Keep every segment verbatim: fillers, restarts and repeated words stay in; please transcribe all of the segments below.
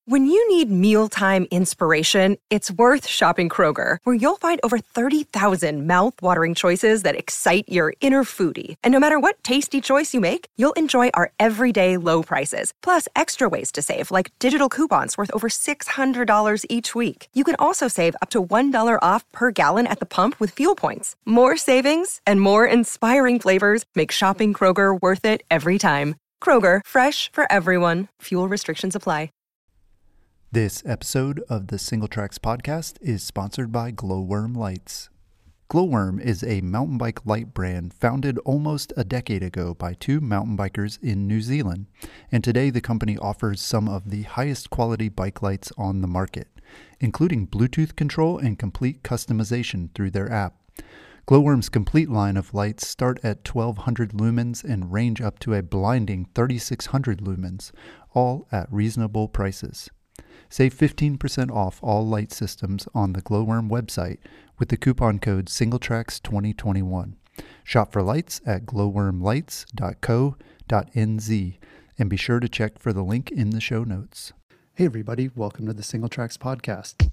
When you need mealtime inspiration, it's worth shopping Kroger, where you'll find over thirty thousand mouth-watering choices that excite your inner foodie. And no matter what tasty choice you make, you'll enjoy our everyday low prices, plus extra ways to save, like digital coupons worth over six hundred dollars each week. You can also save up to one dollar off per gallon at the pump with fuel points. More savings and more inspiring flavors make shopping Kroger worth it every time. Kroger, fresh for everyone. Fuel restrictions apply. This episode of the Single Tracks podcast is sponsored by Glowworm Lights. Glowworm is a mountain bike light brand founded almost a decade ago by two mountain bikers in New Zealand, and today the company offers some of the highest quality bike lights on the market, including Bluetooth control and complete customization through their app. Glowworm's complete line of lights start at twelve hundred lumens and range up to a blinding thirty-six hundred lumens, all at reasonable prices. Save fifteen percent off all light systems on the Glowworm website with the coupon code SingleTracks twenty twenty-one. Shop for lights at glowworm lights dot co dot n z and be sure to check for the link in the show notes. Hey everybody, welcome to the Single Tracks podcast.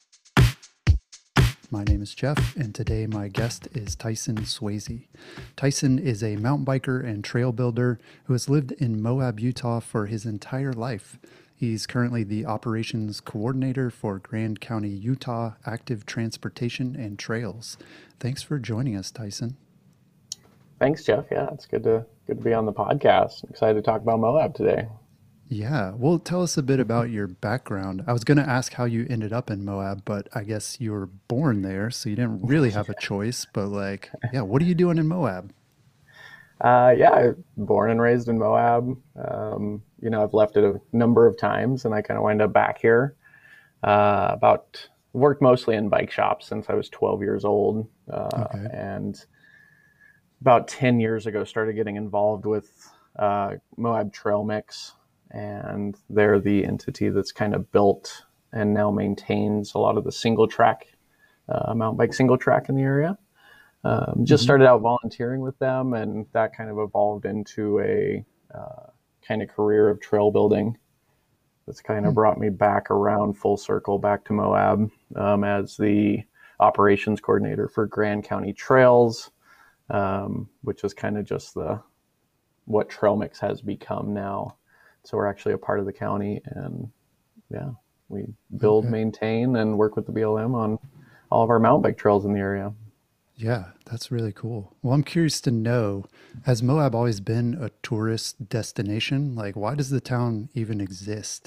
My name is Jeff, and today my guest is Tyson Swayze. Tyson is a mountain biker and trail builder who has lived in Moab, Utah for his entire life. He's currently the operations coordinator for Grand County, Utah Active Transportation and Trails. Thanks for joining us, Tyson. Thanks, Jeff. Yeah, it's good to good to be on the podcast. I'm excited to talk about Moab today. Yeah, well, tell us a bit about your background. I was going to ask how you ended up in Moab, but I guess you were born there, so you didn't really have a choice. But like, yeah, what are you doing in Moab? Uh, yeah, I was born and raised in Moab. Um, you know, I've left it a number of times, and I kind of wind up back here. Uh, about worked mostly in bike shops since I was twelve years old, uh, Okay. and about ten years ago, started getting involved with uh, Moab Trail Mix, and they're the entity that's kind of built and now maintains a lot of the single track, uh, mountain bike single track in the area. Um, just Mhm. started out volunteering with them, and that kind of evolved into a uh, kind of career of trail building. That's kind of Hmm. brought me back around full circle back to Moab um, as the operations coordinator for Grand County Trails, um, which is kind of just the what Trail Mix has become now. So we're actually a part of the county, and yeah, we build, Okay. maintain, and work with the B L M on all of our mountain bike trails in the area. Yeah, that's really cool. Well, I'm curious to know, has Moab always been a tourist destination? Like, why does the town even exist?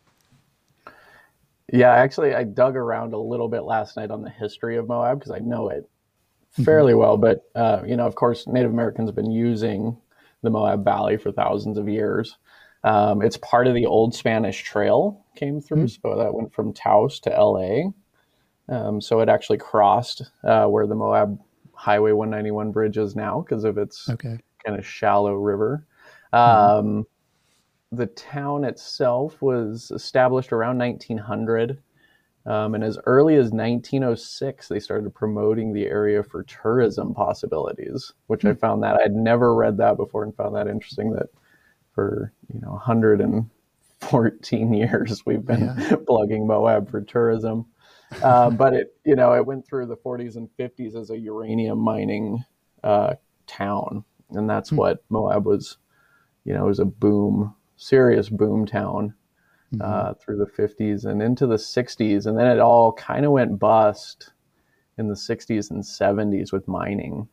Yeah, actually, I dug around a little bit last night on the history of Moab because I know it Mhm. fairly well. But, uh, you know, of course, Native Americans have been using the Moab Valley for thousands of years. Um, it's part of the old Spanish Trail came through. Mm. So that went from Taos to L A. Um, so it actually crossed uh, where the Moab Highway one ninety-one bridge is now because of its Okay. kind of shallow river. Mhm. Um, the town itself was established around nineteen hundred. Um, and as early as nineteen oh six, they started promoting the area for tourism possibilities, which I Hmm. found that I'd never read that before and found that interesting that for, you know, one hundred fourteen years we've been Yeah. plugging Moab for tourism. Uh, but it, you know, it went through the forties and fifties as a uranium mining uh, town. And that's Hmm. what Moab was, you know, it was a boom, serious boom town Mhm. uh, through the fifties and into the sixties. And then it all kind of went bust in the sixties and seventies with mining.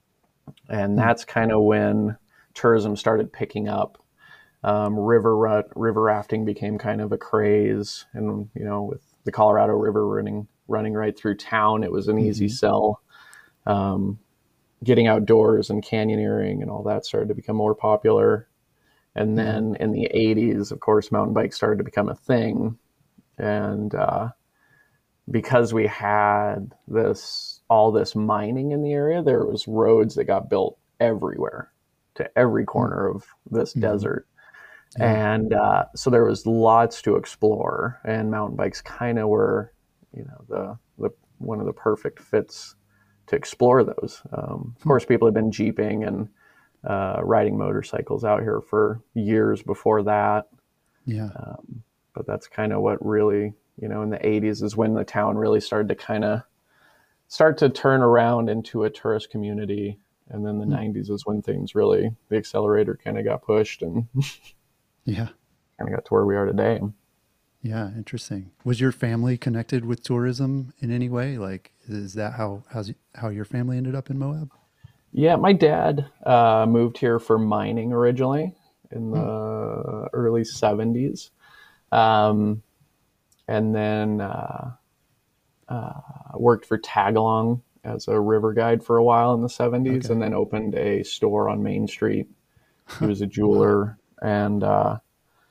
And Hmm. that's kind of when tourism started picking up. Um, river ru- river rafting became kind of a craze. And, you know, with the Colorado River running running right through town, it was an easy Mhm. sell. Um, getting outdoors and canyoneering and all that started to become more popular. And Yeah. then in the eighties, of course, mountain bikes started to become a thing. And uh, because we had this all this mining in the area, there was roads that got built everywhere to every corner of this Mhm. desert. Yeah. And uh, so there was lots to explore, and mountain bikes kind of were, you know, the, the one of the perfect fits to explore those. Um, of Hmm. course, people had been jeeping and uh, riding motorcycles out here for years before that. Yeah. Um, but that's kind of what really, you know, in the eighties is when the town really started to kind of start to turn around into a tourist community. And then the mm. nineties is when things really, the accelerator kind of got pushed and yeah, kind of got to where we are today. Yeah, interesting. Was your family connected with tourism in any way? Like, is that how how's, how your family ended up in Moab? Yeah, my dad uh, moved here for mining originally in the mm. early seventies. Um, and then uh, uh, worked for Tagalong as a river guide for a while in the seventies, okay. and then opened a store on Main Street. He was a jeweler, and uh,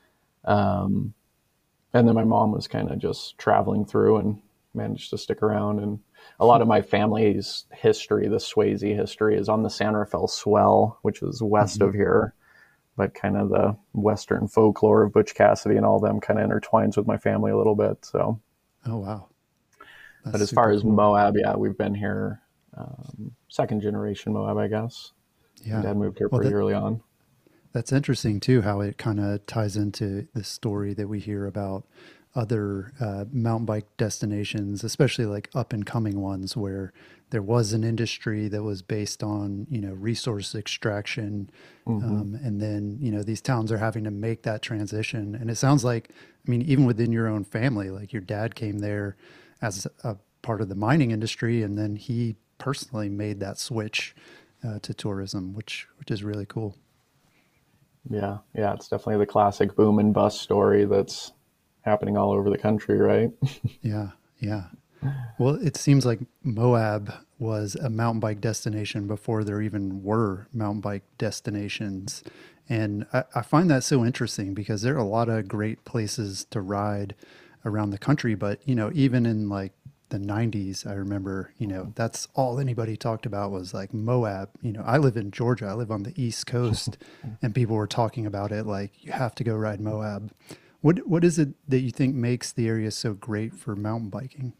um, and then my mom was kind of just traveling through and managed to stick around. And a lot of my family's history, the Swayze history, is on the San Rafael Swell, which is west mm-hmm. of here. But kind of the Western folklore of Butch Cassidy and all them kind of intertwines with my family a little bit. So, oh wow! That's but as far as cool. Moab, yeah, we've been here um, second generation Moab, I guess. Yeah, my dad moved here well, pretty that, early on. That's interesting too, how it kind of ties into the story that we hear about other uh, mountain bike destinations, especially like up and coming ones where there was an industry that was based on, you know, resource extraction. Mm-hmm. Um, and then, you know, these towns are having to make that transition. And it sounds like, I mean, even within your own family, like your dad came there as a part of the mining industry, and then he personally made that switch uh, to tourism, which, which is really cool. Yeah. Yeah. It's definitely the classic boom and bust story that's happening all over the country, right? Yeah. Yeah. Well, it seems like Moab was a mountain bike destination before there even were mountain bike destinations. And I, I find that so interesting because there are a lot of great places to ride around the country. But, you know, even in like the nineties, I remember, you know, that's all anybody talked about was like Moab. You know, I live in Georgia. I live on the East Coast, and people were talking about it like, you have to go ride Moab. What What is it that you think makes the area so great for mountain biking?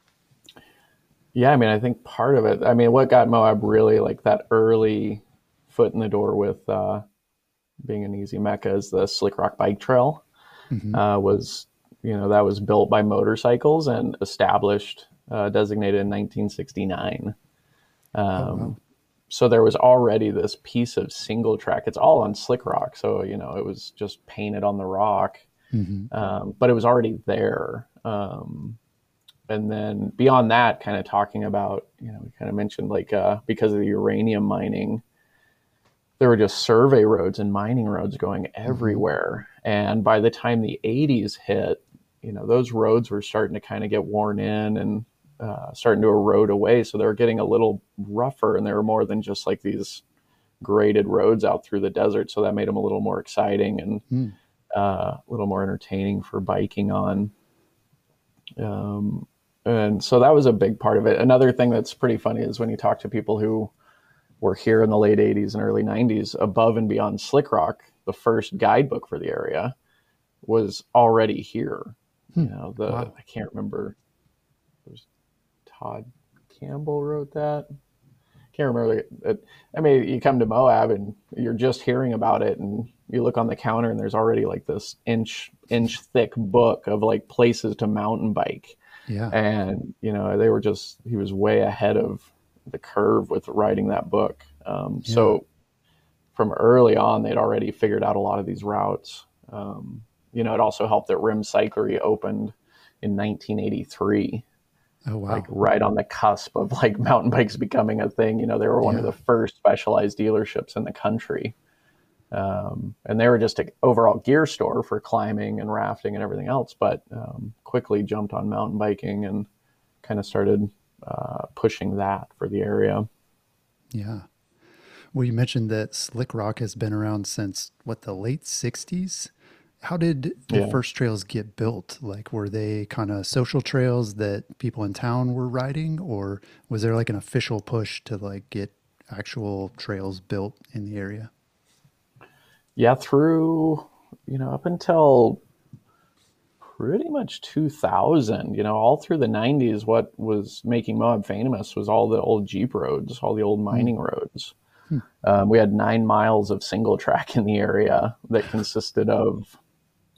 Yeah, I mean, I think part of it, I mean, what got Moab really like that early foot in the door with uh, being an easy mecca is the Slick Rock Bike Trail. Mm-hmm. uh, was, you know, that was built by motorcycles and established, uh, designated in nineteen sixty-nine. Um, oh, wow. So there was already this piece of single track. It's all on Slick Rock. So, you know, it was just painted on the rock, mm-hmm. um, but it was already there. Um, And then beyond that, kind of talking about, you know, we kind of mentioned like uh, because of the uranium mining, there were just survey roads and mining roads going everywhere. Mm-hmm. And by the time the eighties hit, you know, those roads were starting to kind of get worn in and uh, starting to erode away. So they were getting a little rougher, and they were more than just like these graded roads out through the desert. So that made them a little more exciting and mm. uh, a little more entertaining for biking on. Um, And so that was a big part of it. Another thing that's pretty funny is when you talk to people who were here in the late eighties and early nineties, Above and Beyond Slick Rock, the first guidebook for the area, was already here. Hmm. You know, the wow. I can't remember. It was Todd Campbell wrote that. Can't remember. It, I mean, you come to Moab and you're just hearing about it, and you look on the counter and there's already like this inch inch thick book of like places to mountain bike. Yeah. And, you know, they were just, he was way ahead of the curve with writing that book. Um, yeah. So from early on, they'd already figured out a lot of these routes. Um, you know, it also helped that Rim Cyclery opened in nineteen eighty-three. Oh, wow. Like right on the cusp of like mountain bikes becoming a thing. You know, they were one yeah. of the first specialized dealerships in the country. Um, and they were just an overall gear store for climbing and rafting and everything else, but um, quickly jumped on mountain biking and kind of started uh, pushing that for the area. Yeah. Well, you mentioned that Slick Rock has been around since, what, the late sixties? How did the yeah. first trails get built? Like, were they kind of social trails that people in town were riding, or was there like an official push to like get actual trails built in the area? Yeah, through, you know, up until pretty much two thousand, you know, all through the nineties, what was making Moab famous was all the old Jeep roads, all the old mining mm. roads. Hmm. Um, we had nine miles of single track in the area that consisted of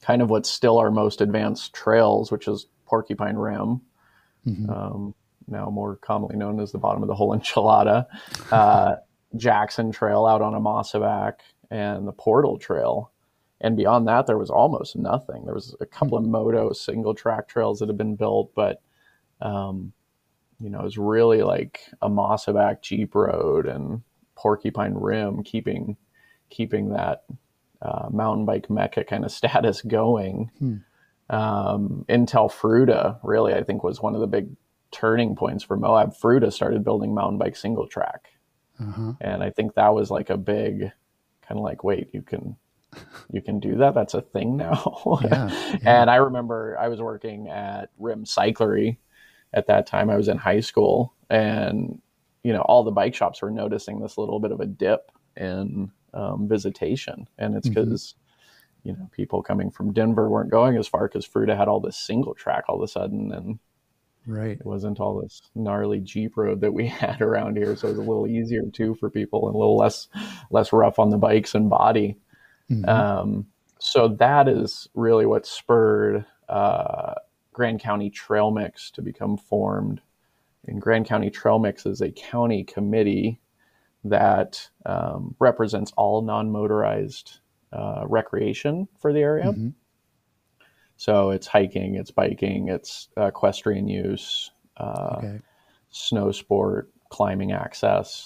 kind of what's still our most advanced trails, which is Porcupine Rim, Mm-hmm. um, now more commonly known as the bottom of the whole enchilada, uh, Jackson Trail out on Amosabac, and the Portal Trail. And beyond that, there was almost nothing. There was a couple of moto single track trails that had been built, but, um, you know, it was really like Amosabac Jeep Road and Porcupine Rim keeping, keeping that uh, mountain bike mecca kind of status going. Hmm. Um, Intel Fruita really, I think, was one of the big turning points for Moab. Fruita started building mountain bike single track. Uh-huh. And I think that was like a big kind of like, wait, you can, you can do that. That's a thing now. Yeah, yeah. And I remember I was working at Rim Cyclery at that time. I was in high school, and, you know, all the bike shops were noticing this little bit of a dip in um, visitation. And it's because, mm-hmm. you know, people coming from Denver weren't going as far because Fruita had all this single track all of a sudden. And right. it wasn't all this gnarly Jeep road that we had around here. So it was a little easier too for people and a little less, less rough on the bikes and body. Mm-hmm. Um, so that is really what spurred uh, Grand County Trail Mix to become formed. And Grand County Trail Mix is a county committee that um, represents all non-motorized uh, recreation for the area. Mm-hmm. So it's hiking, it's biking, it's uh, equestrian use, uh, okay. snow sport, climbing access.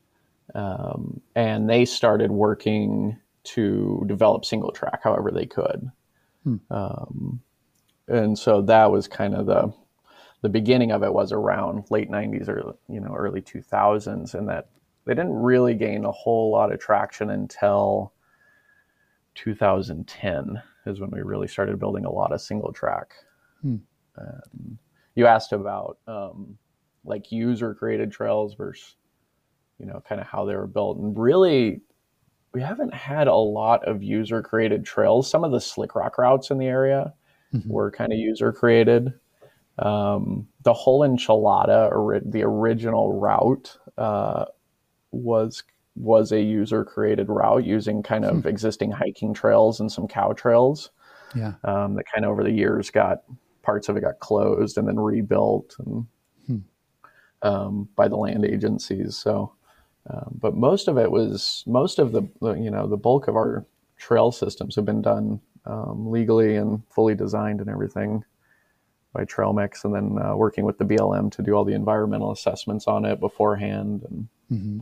Um, and they started working to develop single track however they could. Hmm. Um, and so that was kind of the the beginning of it was around late nineties or, you know, early two thousands, and that they didn't really gain a whole lot of traction until two thousand ten is when we really started building a lot of single track. Hmm. Um, you asked about um, like user created trails versus, you know, kind of how they were built, and really we haven't had a lot of user created trails. Some of the slick rock routes in the area mm-hmm. were kind of user created. Um, the whole enchilada, or the original route, uh, was was a user created route using kind of hmm. existing hiking trails and some cow trails. Yeah. Um, that kind of over the years got parts of it got closed and then rebuilt and hmm. um, by the land agencies. So. Um, but most of it was, most of the, you know, the bulk of our trail systems have been done um, legally and fully designed and everything by Trail Mix, and then uh, working with the B L M to do all the environmental assessments on it beforehand. And mm-hmm.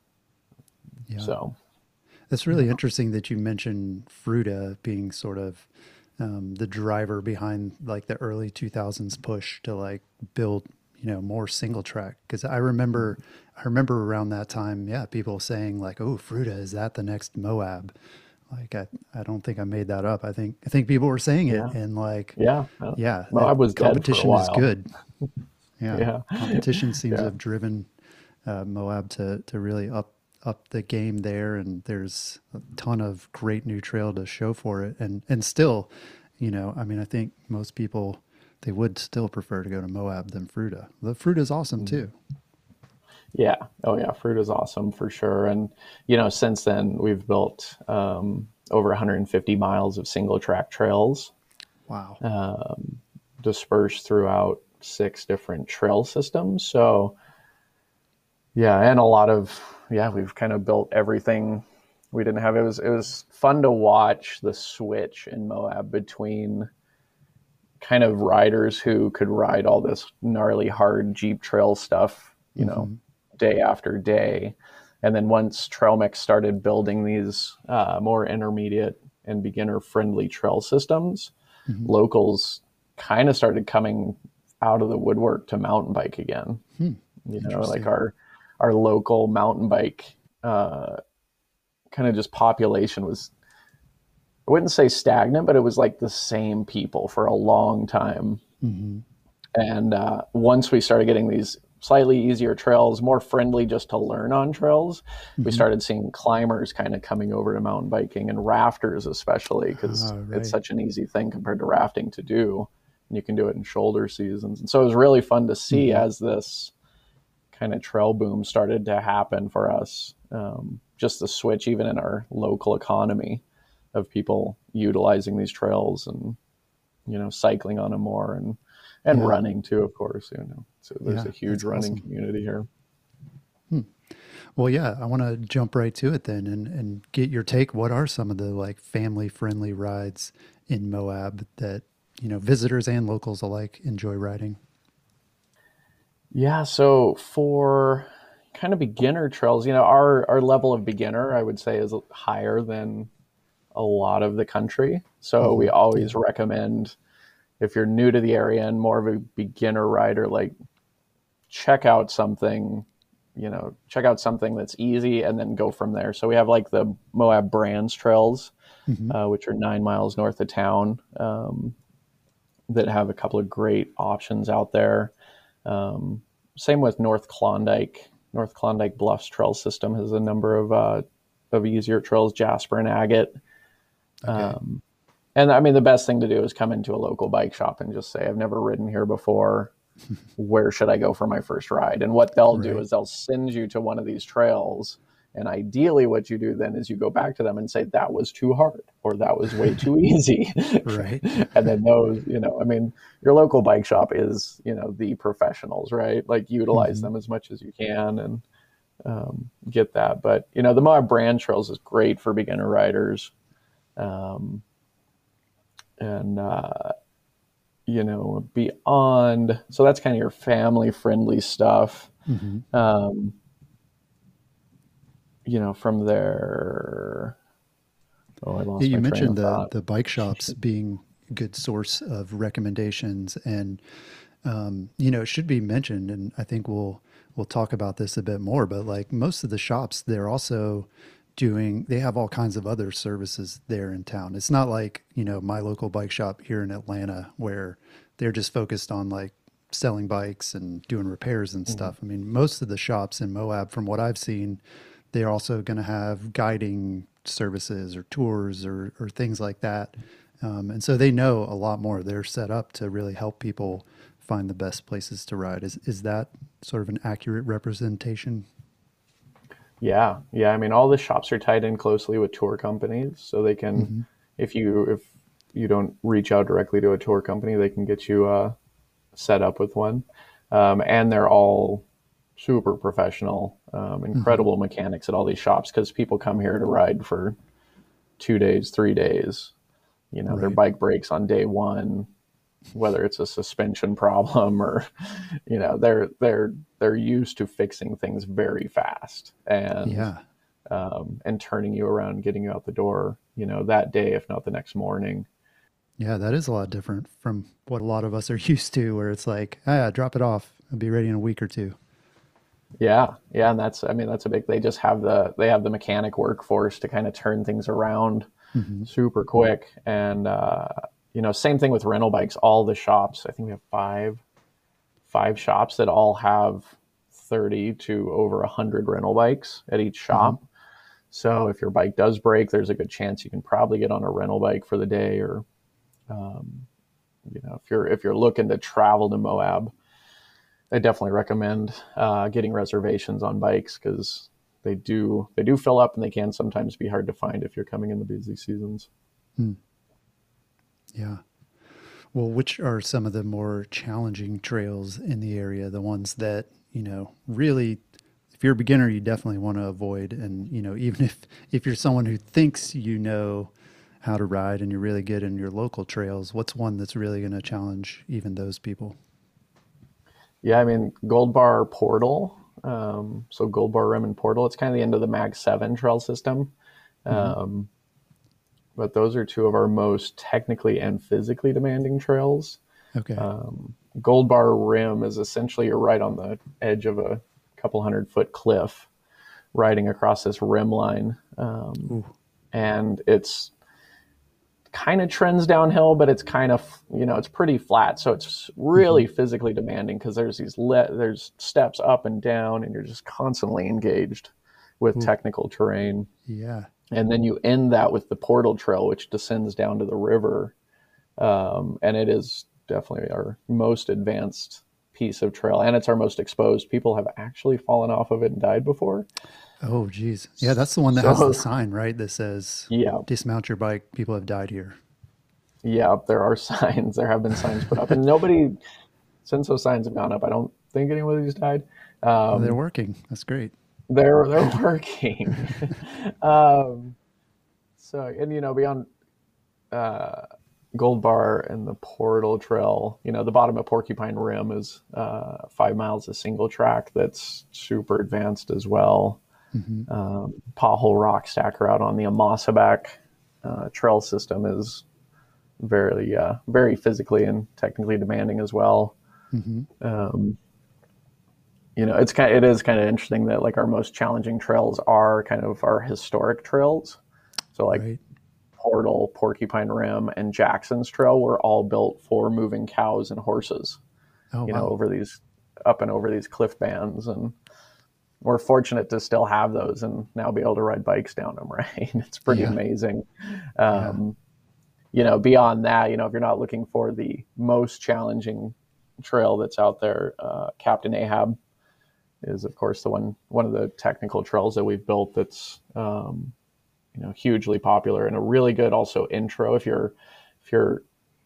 yeah. so. It's really yeah. interesting that you mentioned Fruita being sort of um, the driver behind like the early two thousands push to like build, you know, more single track. Cause I remember, I remember around that time, yeah, people saying like, oh, Fruita, is that the next Moab? Like, I, I don't think I made that up. I think, I think people were saying it yeah. and like, yeah, yeah, Moab was competition dead for a is while. good. Yeah. yeah. Competition seems yeah. to have driven uh, Moab to, to really up, up the game there. And there's a ton of great new trail to show for it. And, and still, you know, I mean, I think most people, they would still prefer to go to Moab than Fruita. The Fruita is awesome too. Yeah. Oh yeah. Fruita is awesome for sure. And, you know, since then we've built um, over one hundred fifty miles of single track trails. Wow. Um, dispersed throughout six different trail systems. So yeah. And a lot of, yeah, we've kind of built everything we didn't have. It was, it was fun to watch the switch in Moab between kind of riders who could ride all this gnarly hard Jeep trail stuff, you mm-hmm. know, day after day. And then once Trail Mix started building these uh, more intermediate and beginner friendly trail systems, mm-hmm. locals kind of started coming out of the woodwork to mountain bike again. Hmm. You know, like our, our local mountain bike uh, kind of just population was, I wouldn't say stagnant, but it was like the same people for a long time. Mm-hmm. And uh, once we started getting these slightly easier trails, more friendly just to learn on trails, mm-hmm. we started seeing climbers kind of coming over to mountain biking, and rafters especially, because oh, right. it's such an easy thing compared to rafting to do. And you can do it in shoulder seasons. And so it was really fun to see mm-hmm. as this kind of trail boom started to happen for us, um, just the switch even in our local economy of people utilizing these trails and, you know, cycling on them more, and, and Yeah. running too, of course, you know, so there's Yeah, a huge that's running awesome. community here. Well, yeah, I want to jump right to it then and, and get your take. What are some of the like family friendly rides in Moab that, you know, visitors and locals alike enjoy riding? Yeah. So for kind of beginner trails, you know, our, our level of beginner, I would say, is higher than a lot of the country. So we Hmm. always Yeah. recommend, if you're new to the area and more of a beginner rider, like check out something, you know, check out something that's easy and then go from there. So we have like the Moab Brands trails, Hmm. uh, which are nine miles north of town, um, that have a couple of great options out there. Um, Same with North Klondike. North Klondike Bluffs Trail System has a number of uh, of easier trails, Jasper and Agate. Okay. Um, and I mean, the best thing to do is come into a local bike shop and just say, I've never ridden here before. Where should I go for my first ride? And what they'll do Right. is they'll send you to one of these trails. And ideally, what you do then is you go back to them and say, that was too hard, or that was way too easy. Right. And then those, you know, I mean, your local bike shop is, you know, the professionals, right? Like utilize Hmm. them as much as you can and um, get that. But, you know, the Moab Brand Trails is great for beginner riders. Um, and, uh, you know, beyond, so that's kind of your family friendly stuff. Hmm. Um, you know, from there, oh, I lost You my train mentioned of the thought. the bike shops being a good source of recommendations, and um, you know, it should be mentioned, and I think we'll we'll talk about this a bit more. But like most of the shops, they're also doing they have all kinds of other services there in town. It's not like, you know, my local bike shop here in Atlanta where they're just focused on like selling bikes and doing repairs and Mhm. stuff. I mean, most of the shops in Moab, from what I've seen, they're also going to have guiding services or tours or, or things like that. Um, and so they know a lot more. They're set up to really help people find the best places to ride. Is, is that sort of an accurate representation? Yeah, yeah. I mean, all the shops are tied in closely with tour companies, so they can, Hmm. if you if you don't reach out directly to a tour company, they can get you uh, set up with one. Um, and they're all super professional, um, Hmm. incredible mechanics at all these shops, because people come here to ride for two days, three days. You know, their Right. bike breaks on day one, whether it's a suspension problem or, you know, they're they're they're used to fixing things very fast and Yeah. um, and turning you around, getting you out the door, you know, that day, if not the next morning. Yeah, that is a lot different from what a lot of us are used to, where it's like, ah, drop it off. I'll be ready in a week or two. Yeah, yeah, and that's, I mean, that's a big. They just have the they have the mechanic workforce to kind of turn things around Hmm. super quick. And uh, you know, same thing with rental bikes. All the shops, I think we have five five shops that all have thirty to over one hundred rental bikes at each Hmm. shop. So if your bike does break, there's a good chance you can probably get on a rental bike for the day. Or um, you know, if you're if you're looking to travel to Moab, I definitely recommend uh, getting reservations on bikes, because they do they do fill up, and they can sometimes be hard to find if you're coming in the busy seasons. Hmm. Yeah. Well, which are some of the more challenging trails in the area? The ones that, you know, really, if you're a beginner, you definitely want to avoid. And, you know, even if, if you're someone who thinks you know how to ride and you're really good in your local trails, what's one that's really going to challenge even those people? Yeah, I mean, Gold Bar Portal. Um, so Gold Bar Rim and Portal, it's kind of the end of the Mag seven trail system. Hmm. Um, but those are two of our most technically and physically demanding trails. Okay. Um, Gold Bar Rim is essentially, you're right on the edge of a couple hundred foot cliff, riding across this rim line. Um, Ooh. and it's kind of trends downhill, but it's kind of, you know, it's pretty flat. So it's Hmm. really physically demanding, because there's these le- there's steps up and down, and you're just constantly engaged with Ooh. technical terrain. Yeah. And then you end that with the Portal Trail, which descends down to the river. Um, and it is definitely our most advanced piece of trail, and it's our most exposed. People have actually fallen off of it and died before. Oh, geez. Yeah, that's the one that So, has the sign, right? That says, yeah, dismount your bike. People have died here. yeah, there are signs. There have been signs put up, and nobody, since those signs have gone up, I don't think anybody's died. Well, they're Um, working. That's great. they're they're working. um, so, and you know, beyond uh, Gold Bar and the Portal Trail, you know, the bottom of Porcupine Rim is uh, five miles of single track that's super advanced as well. Mm-hmm. Um, Pothole Rock Stacker out on the Amosaback uh, trail system is very, uh, very physically and technically demanding as well. Mm-hmm. Um, you know, it's kind of, it is kind of interesting that like our most challenging trails are kind of our historic trails. So like Right. Portal, Porcupine Rim, and Jackson's Trail were all built for moving cows and horses, Oh, you wow. know, over these, up and over these cliff bands. And we're fortunate to still have those and now be able to ride bikes down them, right? It's pretty Yeah. amazing. Um, you know, beyond that, you know, if you're not looking for the most challenging trail that's out there, uh, Captain Ahab is, of course, the one, one of the technical trails that we've built that's, um, you know, hugely popular and a really good also intro if you're, if you're,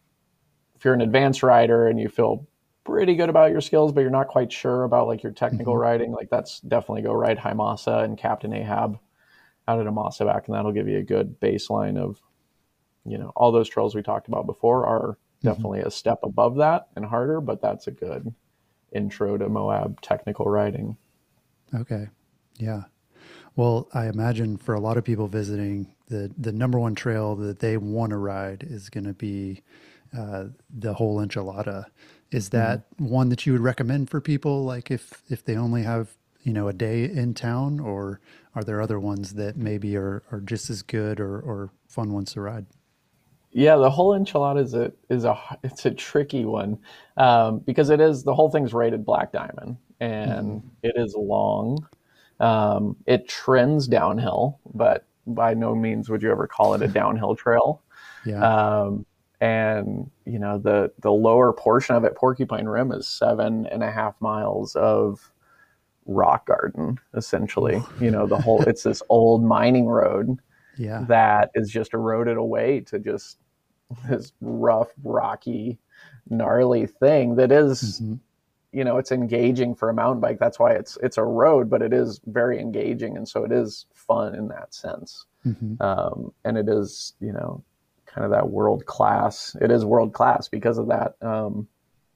if you're an advanced rider and you feel pretty good about your skills, but you're not quite sure about like your technical Mm-hmm. riding, like that's definitely go ride Himasa and Captain Ahab out at Amosaback, and that'll give you a good baseline of, you know, all those trails we talked about before are definitely mm-hmm. a step above that and harder, but that's a good intro to Moab technical riding. Okay. Yeah. Well, I imagine for a lot of people visiting, the, the number one trail that they want to ride is going to be uh, the whole enchilada. Is that mm-hmm. one that you would recommend for people? Like if, if they only have, you know, a day in town, or are there other ones that maybe are, are just as good or, or fun ones to ride? Yeah, the whole enchilada is a is a it's a tricky one um, because it is the whole thing's rated Black Diamond and mm-hmm. it is long. Um, it trends downhill, but by no means would you ever call it a downhill trail. Yeah. Um, and you know the the lower portion of it, Porcupine Rim, is seven and a half miles of rock garden, essentially. You know, the whole it's this old mining road. Yeah. That is just eroded away to just this rough, rocky, gnarly thing that is, mm-hmm. you know, it's engaging for a mountain bike. That's why it's it's a road, but it is very engaging, and so it is fun in that sense. Mm-hmm. Um, and it is, you know, kind of that world class. It is world class because of that. Um,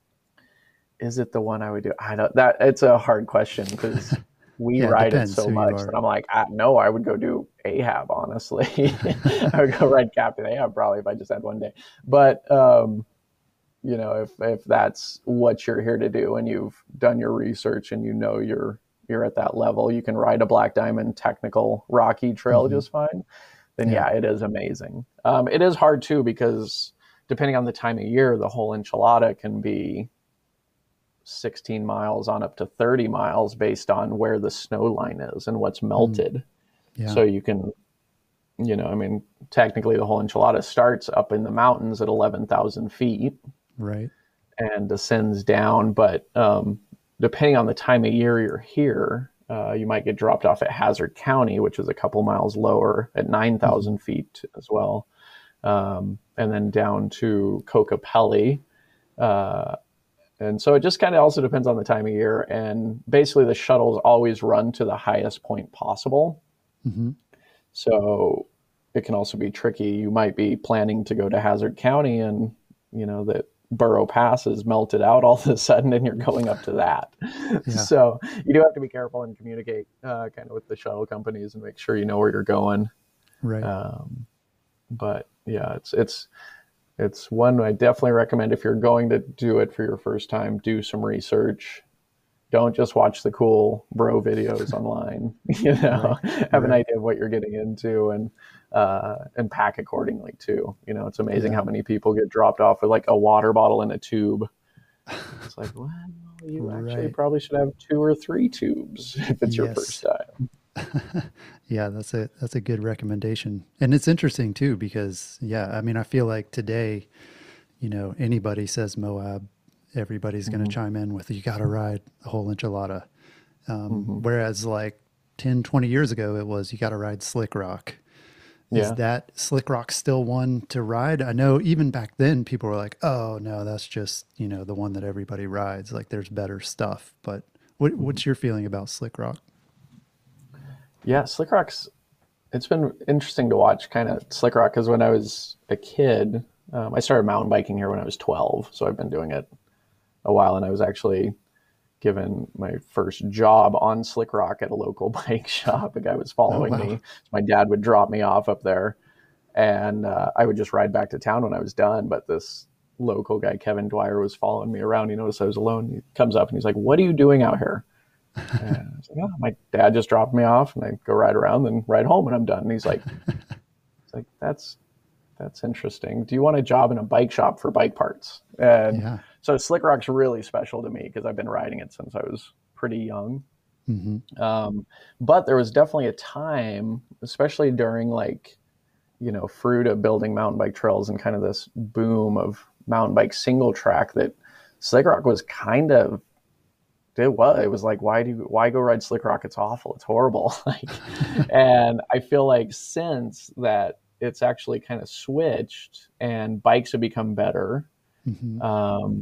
is it the one I would do? I don't. That it's a hard question because. We yeah, ride it so much that I'm like, I, no, I would go do Ahab, honestly. I would go ride Captain Ahab probably if I just had one day. But, um, you know, if if that's what you're here to do and you've done your research and you know you're you're at that level, you can ride a Black Diamond technical rocky trail mm-hmm. just fine, then yeah. yeah, it is amazing. Um, it is hard too because depending on the time of year, the whole enchilada can be sixteen miles on up to thirty miles based on where the snow line is and what's melted. Mm. Yeah. So you can, you know, I mean, technically the whole enchilada starts up in the mountains at eleven thousand feet. Right. And descends down. But um, depending on the time of year you're here, uh, you might get dropped off at Hazard County, which is a couple miles lower at nine thousand mm. feet as well. Um, and then down to Kokopelli, uh, and so it just kind of also depends on the time of year. And basically the shuttles always run to the highest point possible. Mm-hmm. So it can also be tricky. You might be planning to go to Hazard County and, you know, that Burro Pass is melted out all of a sudden and you're going up to that. Yeah. So you do have to be careful and communicate uh, kind of with the shuttle companies and make sure you know where you're going. Right. Um, but yeah, it's, it's, It's one I definitely recommend if you're going to do it for your first time, do some research. Don't just watch the cool bro videos online, you know, right. have right. an idea of what you're getting into and, uh, and pack accordingly too. You know, it's amazing yeah. how many people get dropped off with like a water bottle and a tube. It's like, well, you right. actually probably should have two or three tubes if it's yes. your first time. Yeah, that's a that's a good recommendation. And it's interesting too because yeah, I mean I feel like today, you know, anybody says Moab, everybody's mm-hmm. going to chime in with you got to ride the whole enchilada. Um, mm-hmm. Whereas like ten, twenty years ago, it was you got to ride Slick Rock. Is Yeah. that Slick Rock still one to ride? I know even back then people were like, oh no, that's just, you know, the one that everybody rides. Like there's better stuff. But what, what's your feeling about Slick Rock? Yeah, Slick Rock's, it's been interesting to watch kind of Slick Rock because when I was a kid, um, I started mountain biking here when I was twelve. So I've been doing it a while, and I was actually given my first job on Slick Rock at a local bike shop. A guy was following Oh, wow. me. My dad would drop me off up there, and uh, I would just ride back to town when I was done. But this local guy, Kevin Dwyer, was following me around. He noticed I was alone. He comes up and he's like, "What are you doing out here?" And I was like, "Oh, my dad just dropped me off, and I go ride around, then ride home, and I'm done." And he's like, "It's like that's that's interesting. Do you want a job in a bike shop for bike parts?" And Yeah. so Slick Rock's really special to me because I've been riding it since I was pretty young. Mm-hmm. Um, but there was definitely a time, especially during like, you know, fruit of building mountain bike trails and kind of this boom of mountain bike single track, that Slick Rock was kind of, it was, it was like, why do, why go ride Slick Rock? It's awful. It's horrible. Like, and I feel like since that it's actually kind of switched and bikes have become better. Mm-hmm. Um,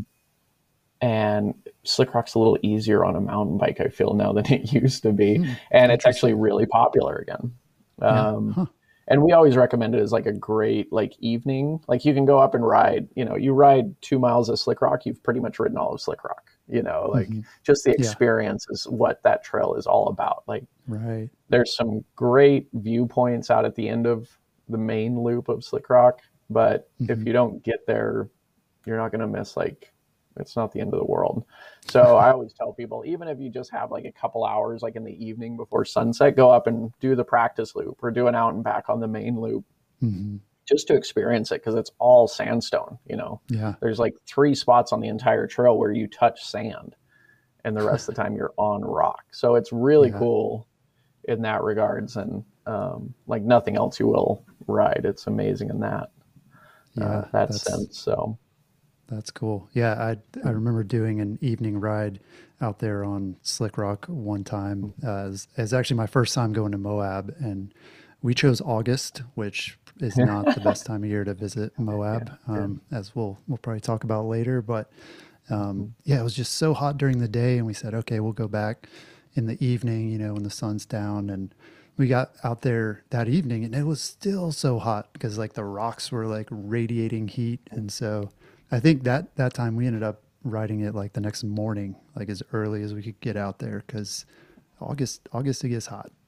and Slick Rock's a little easier on a mountain bike, I feel, now than it used to be. Hmm. And it's actually really popular again. Yeah. Um, Huh. And we always recommend it as like a great like evening. Like you can go up and ride, you know, you ride two miles of Slick Rock, you've pretty much ridden all of Slick Rock, you know, like Mhm. just the Yeah. experience is what that trail is all about. Like Right. there's some great viewpoints out at the end of the main loop of Slick Rock, but if Mhm. you don't get there, you're not going to miss, like, it's not the end of the world. So I always tell people, even if you just have like a couple hours, like in the evening before sunset, go up and do the practice loop or do an out and back on the main loop Mm-hmm. just to experience it. Cause it's all sandstone, you know, Yeah. there's like three spots on the entire trail where you touch sand and the rest of the time you're on rock. So it's really Yeah. cool in that regards. And um, like nothing else you will ride. It's amazing in that, Yeah. uh, that that's, sense. So that's cool. Yeah. I, I remember doing an evening ride out there on Slick Rock one time. Uh, as, as actually my first time going to Moab, and we chose August, which is not the best time of year to visit Moab, um, as we'll, we'll probably talk about later, but um, yeah, it was just so hot during the day, and we said, okay, we'll go back in the evening, you know, when the sun's down. And we got out there that evening and it was still so hot because like the rocks were like radiating heat. And so I think that that time we ended up riding it like the next morning, like as early as we could get out there, because August, August it gets hot.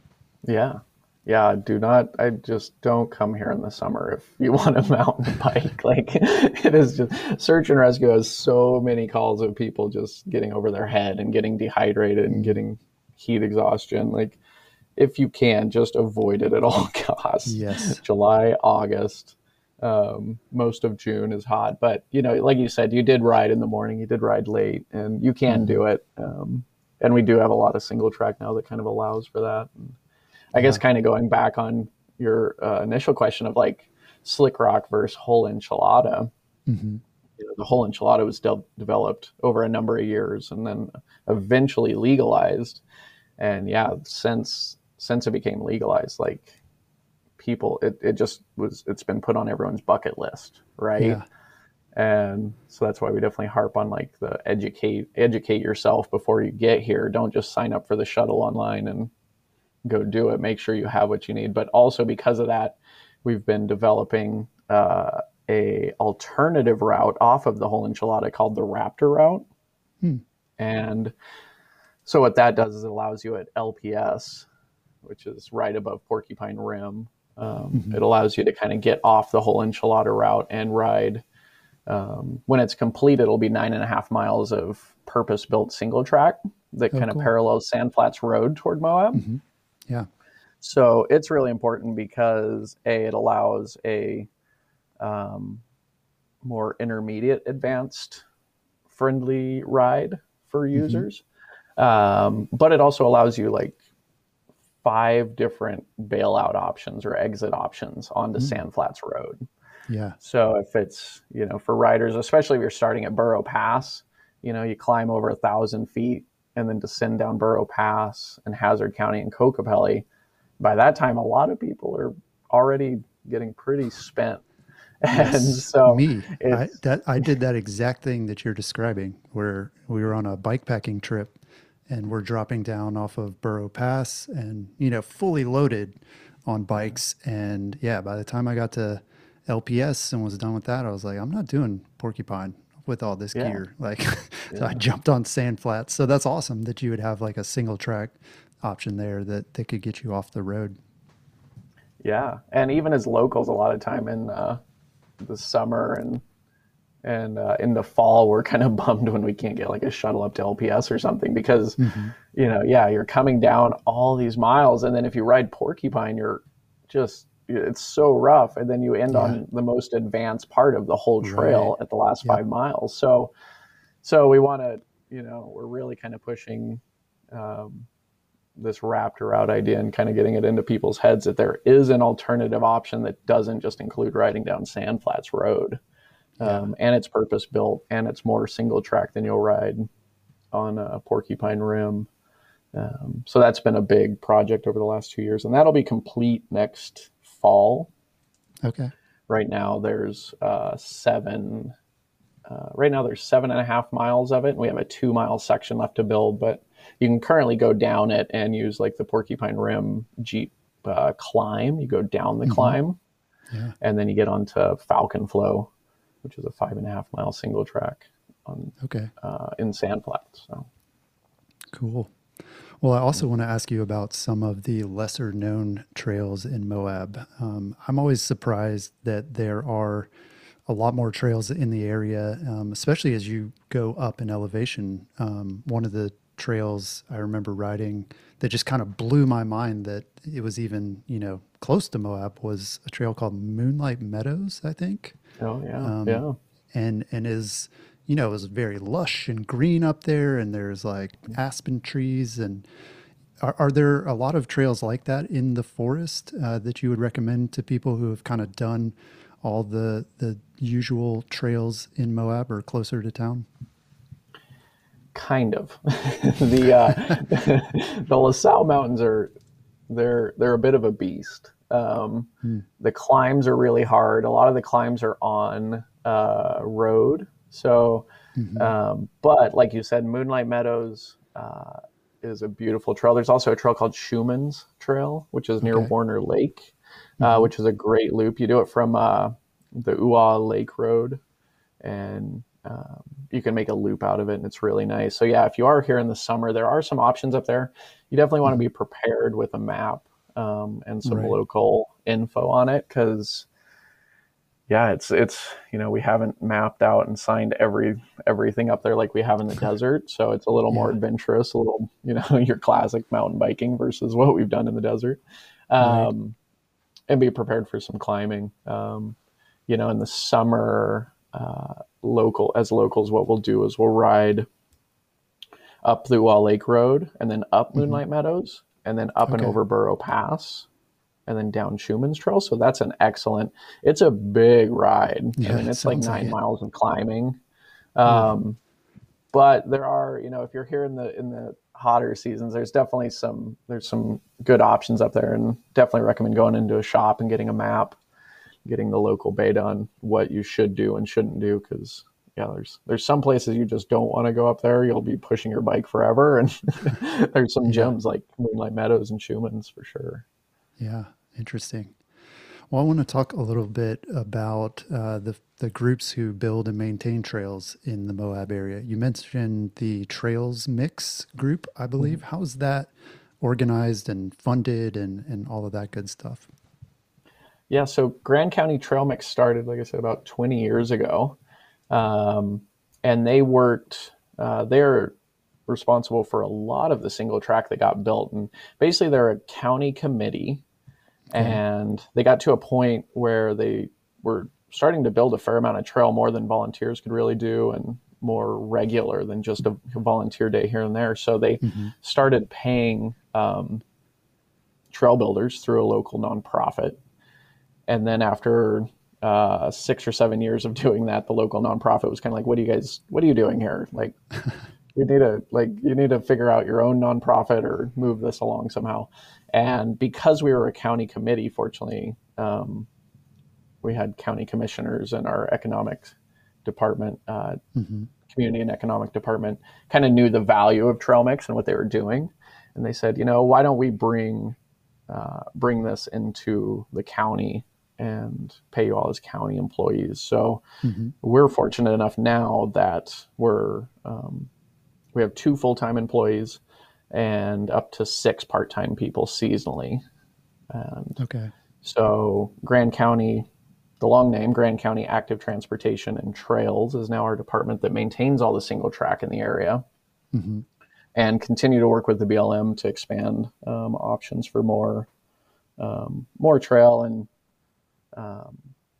yeah. Yeah, do not, I just don't come here in the summer if you want a mountain bike. Like it is just, search and rescue has so many calls of people just getting over their head and getting dehydrated and getting heat exhaustion. Like if you can, just avoid it at all costs. Yes. July, August, um, most of June is hot. But, you know, like you said, you did ride in the morning, you did ride late, and you can do it. Um, and we do have a lot of single track now that kind of allows for that. And, I guess kind of going back on your uh, initial question of like Slick Rock versus whole enchilada, Mm-hmm. you know, the whole enchilada was de- developed over a number of years and then eventually legalized. And yeah, since since it became legalized, like people, it, it just was, it's been put on everyone's bucket list, right? Yeah. And so that's why we definitely harp on like the educate educate yourself before you get here. Don't just sign up for the shuttle online and go do it. Make sure you have what you need. But also because of that, we've been developing uh, a alternative route off of the whole enchilada called the Raptor route. Hmm. And so what that does is it allows you at L P S, which is right above Porcupine Rim. Um, Mm-hmm. It allows you to kind of get off the whole enchilada route and ride. Um, when it's complete, it'll be nine and a half miles of purpose-built single track that Oh, kind of cool. parallels Sandflats Road toward Moab. Mm-hmm. Yeah. So it's really important because A, it allows a um, more intermediate advanced friendly ride for users. Um, but it also allows you like five different bailout options or exit options onto Sandflats Road. Yeah. So if it's, you know, for riders, especially if you're starting at Burrow Pass, you know, you climb over a thousand feet and then descend down Burro Pass and Hazard County and Kokopelli, by that time, a lot of people are already getting pretty spent. And Yes, so me. I it's, that I did that exact thing that you're describing, where we were on a bike packing trip, and we're dropping down off of Burro Pass, and you know, fully loaded on bikes. And yeah, by the time I got to L P S and was done with that, I was like, I'm not doing Porcupine with all this yeah, gear. Like, so I yeah. jumped on sand flats. So that's awesome that you would have like a single track option there that that could get you off the road. Yeah. And even as locals, a lot of time in uh, the summer and and uh, in the fall, we're kind of bummed when we can't get like a shuttle up to L P S or something because, Mm-hmm. you know, yeah, you're coming down all these miles. And then if you ride Porcupine, you're just, it's so rough. And then you end Yeah. on the most advanced part of the whole trail Right. at the last Yep. five miles. So, so we want to, you know, we're really kind of pushing um, this Raptor route idea and kind of getting it into people's heads that there is an alternative option that doesn't just include riding down Sand Flats Road. Um, and it's purpose built and it's more single track than you'll ride on a Porcupine Rim. Um, so that's been a big project over the last two years, and that'll be complete next fall. Okay. Right now there's uh, seven. Uh, right now there's seven and a half miles of it, and we have a two mile section left to build. But you can currently go down it and use like the Porcupine Rim Jeep uh, climb. You go down the Mm-hmm. climb, Yeah. and then you get onto Falcon Flow, which is a five and a half mile single track on Okay. uh, in Sand Flats. So Cool. Well, I also want to ask you about some of the lesser known trails in Moab. Um, I'm always surprised that there are a lot more trails in the area, um, especially as you go up in elevation. Um, one of the trails I remember riding that just kind of blew my mind that it was even, you know, close to Moab was a trail called Moonlight Meadows, I think. oh yeah, Um, yeah. and and is you know is very lush and green up there, and there's like aspen trees. And are, are there a lot of trails like that in the forest uh, that you would recommend to people who have kind of done all the the usual trails in Moab or closer to town? Kind of. the uh, the LaSalle Mountains are they're they're a bit of a beast. Um, Hmm. the climbs are really hard. A lot of the climbs are on uh, road. So, Mhm. um, but like you said, Moonlight Meadows uh, is a beautiful trail. There's also a trail called Schumann's Trail, which is near Okay. Warner Lake, uh, Mhm. which is a great loop. You do it from uh, the Uaw Lake Road, and um, you can make a loop out of it, and it's really nice. So yeah, if you are here in the summer, there are some options up there. You definitely want to be prepared with a map um, and some Right. local info on it, because yeah, it's it's you know we haven't mapped out and signed every everything up there like we have in the desert, so it's a little more Yeah. adventurous, a little you know your classic mountain biking versus what we've done in the desert. Right. Um, and be prepared for some climbing. Um, you know, in the summer, uh, local as locals, what we'll do is we'll ride up the Wall Lake Road and then up Moonlight Meadows and then up and Okay. over Burro Pass and then down Schumann's Trail. So that's an excellent. It's a big ride. Yeah, I mean, it's like sounds like nine it. miles of climbing. Um, but there are, you know, if you're here in the in the hotter seasons, there's definitely some there's some good options up there, and definitely recommend going into a shop and getting a map, getting the local beta on what you should do and shouldn't do, because yeah, there's there's some places you just don't want to go up there. You'll be pushing your bike forever, and there's some Yeah. gems like Moonlight Meadows and Schumann's for sure. Yeah, interesting. Well, I want to talk a little bit about uh, the the groups who build and maintain trails in the Moab area. You mentioned the Trails Mix group, I believe. How is that organized and funded and, and all of that good stuff? Yeah, so Grand County Trail Mix started, like I said, about twenty years ago. Um, and they worked, uh, they're responsible for a lot of the single track that got built. And basically, they're a county committee. Okay. And they got to a point where they were starting to build a fair amount of trail, more than volunteers could really do, and more regular than just a volunteer day here and there. So they hmm started paying um, trail builders through a local nonprofit. And then after uh, six or seven years of doing that, the local nonprofit was kind of like, what do you guys, what are you doing here? Like, you need to like you need to figure out your own nonprofit or move this along somehow. And because we were a county committee, fortunately, um, we had county commissioners in our economic department, uh, mm-hmm. community and economic department, kind of knew the value of trail mix and what they were doing. And they said, you know, why don't we bring uh, bring this into the county and pay you all as county employees? So mm-hmm. we're fortunate enough now that we're um, we have two full-time employees and up to six part-time people seasonally. And okay. So Grand County, the long name, Grand County Active Transportation and Trails, is now our department that maintains all the single track in the area, mm-hmm. and continue to work with the B L M to expand um, options for more um, more trail. And um,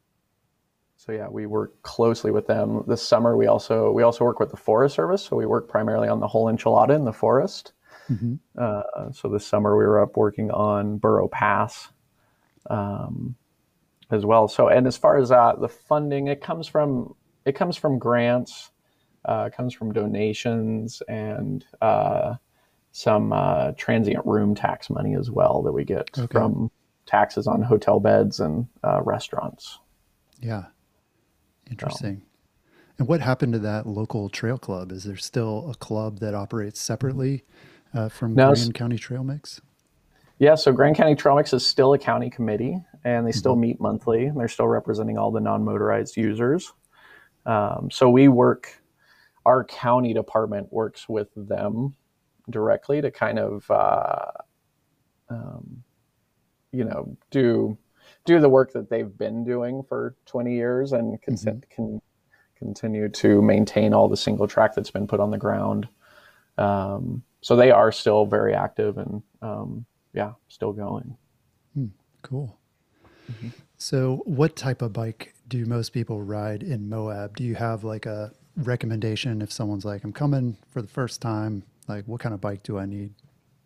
so yeah, we work closely with them. This summer, we also we also work with the Forest Service. So we work primarily on the whole enchilada in the forest. Mm-hmm. Uh, so this summer we were up working on Burro Pass um, as well. So, and as far as uh, the funding, it comes from it comes from grants, uh, it comes from donations, and uh, some uh, transient room tax money as well that we get okay. from taxes on hotel beds and uh, restaurants. Yeah. Interesting. So. And what happened to that local trail club? Is there still a club that operates separately uh, from no, Grand County Trail Mix? Yeah, so Grand County Trail Mix is still a county committee, and they mm-hmm. still meet monthly, and they're still representing all the non-motorized users. Um, so we work, our county department works with them directly to kind of, uh, um, you know, do do the work that they've been doing for twenty years and can, mm-hmm. can continue to maintain all the single track that's been put on the ground. Um, so they are still very active and, um, yeah, still going. Hmm, cool. Mm-hmm. So what type of bike do most people ride in Moab? Do you have like a recommendation if someone's like, I'm coming for the first time, like what kind of bike do I need?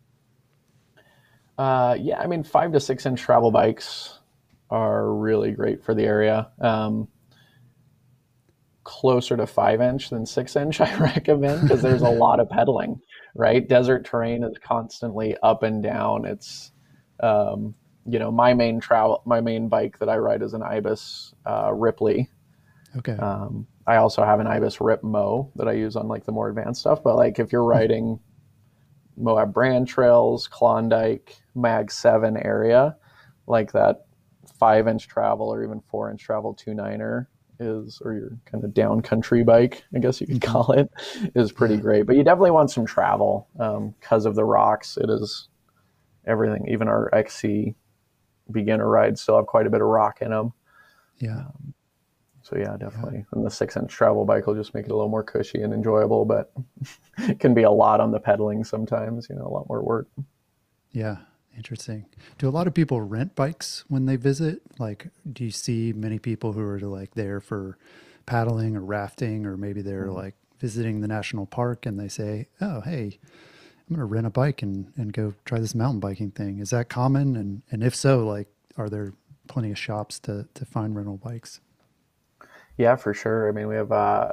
Uh, yeah, I mean, five to six inch travel bikes are really great for the area. Um, closer to five inch than six inch, I recommend, because there's a lot of pedaling, right? Desert terrain is constantly up and down. It's, um, you know, my main travel, my main bike that I ride is an Ibis uh, Ripley. Okay. Um, I also have an Ibis Rip Mo that I use on like the more advanced stuff. But like if you're riding Moab brand trails, Klondike, Mag seven area, like that five inch travel or even four inch travel two niner is, or your kind of down country bike, I guess you could call it, is pretty great. But you definitely want some travel um, because of the rocks. It is everything. Even our X C beginner rides still have quite a bit of rock in them. Yeah. Um, so yeah, definitely. Yeah. And the six inch travel bike will just make it a little more cushy and enjoyable, but it can be a lot on the pedaling sometimes, you know, a lot more work. Yeah. Interesting. Do a lot of people rent bikes when they visit? Like, do you see many people who are like there for paddling or rafting, or maybe they're mm-hmm. like visiting the national park and they say, oh, hey, I'm going to rent a bike and, and go try this mountain biking thing. Is that common? And, and if so, like, are there plenty of shops to, to find rental bikes? Yeah, for sure. I mean, we have, uh,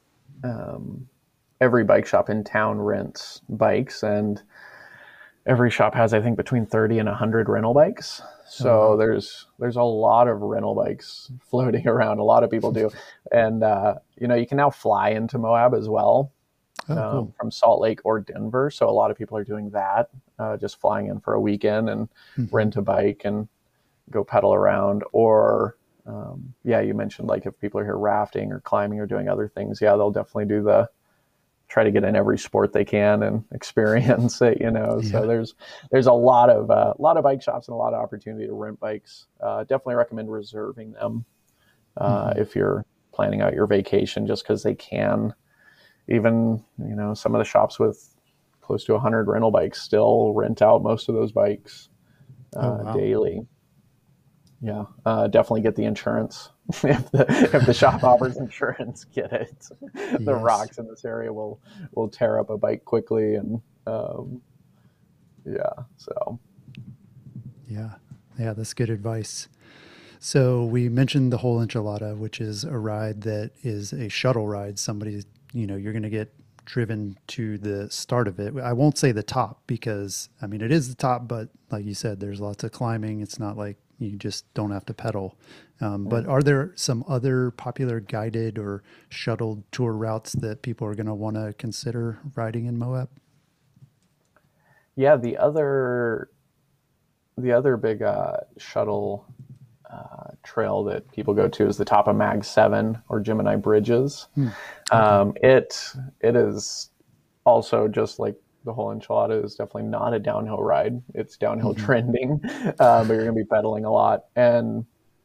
um, every bike shop in town rents bikes, and every shop has, I think, between thirty and one hundred rental bikes. So oh, wow. there's there's a lot of rental bikes floating around. A lot of people do. And, uh, you know, you can now fly into Moab as well oh, um, cool. from Salt Lake or Denver. So a lot of people are doing that, uh, just flying in for a weekend and mm-hmm. rent a bike and go pedal around. Or, um, yeah, you mentioned like if people are here rafting or climbing or doing other things, yeah, they'll definitely do the try to get in every sport they can and experience it, you know. Yeah. So there's there's a lot of uh, a lot of bike shops and a lot of opportunity to rent bikes. Uh, definitely recommend reserving them uh, mm-hmm. if you're planning out your vacation, just because they can. Even, you know, some of the shops with close to one hundred rental bikes still rent out most of those bikes uh, oh, wow. daily. Yeah, uh, definitely get the insurance. if the if the shop offers insurance, get it. the yes. rocks in this area will will tear up a bike quickly, and um, yeah, so yeah, yeah, that's good advice. So we mentioned the whole enchilada, which is a ride that is a shuttle ride. Somebody, you know, you're going to get driven to the start of it. I won't say the top because, I mean, it is the top, but like you said, there's lots of climbing. It's not like you just don't have to pedal. Um, but are there some other popular guided or shuttled tour routes that people are going to want to consider riding in Moab? Yeah, the other the other big uh, shuttle uh, trail that people go to is the top of Mag seven or Gemini Bridges. Hmm. Okay. Um, it it is also just like the whole enchilada is definitely not a downhill ride. It's downhill mm-hmm. trending, uh, but you're going to be pedaling a lot. And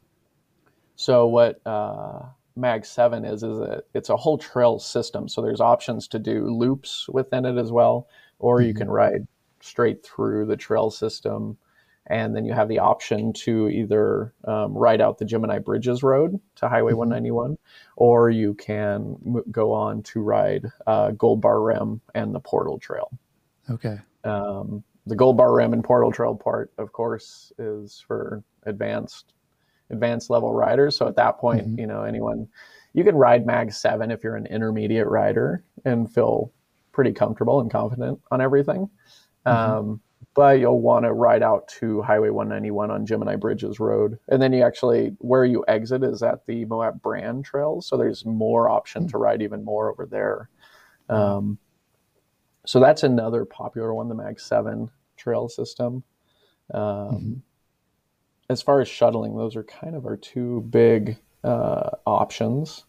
so what uh, Mag seven is, is a, it's a whole trail system. So there's options to do loops within it as well, or mm-hmm. you can ride straight through the trail system. And then you have the option to either um, ride out the Gemini Bridges Road to Highway mm-hmm. one ninety-one, or you can m- go on to ride uh, Gold Bar Rim and the Portal Trail. Okay. Um, the Gold Bar Rim and Portal Trail part, of course, is for advanced advanced level riders. So at that point, mm-hmm. you know, anyone, you can ride Mag seven if you're an intermediate rider and feel pretty comfortable and confident on everything. Mm-hmm. Um, but you'll want to ride out to Highway one ninety-one on Gemini Bridges Road. And then you actually, where you exit is at the Moab Brand Trails. So there's more option mm-hmm. to ride even more over there. Um, so that's another popular one, the Mag seven trail system. Um, mm-hmm. As far as shuttling, those are kind of our two big uh, options.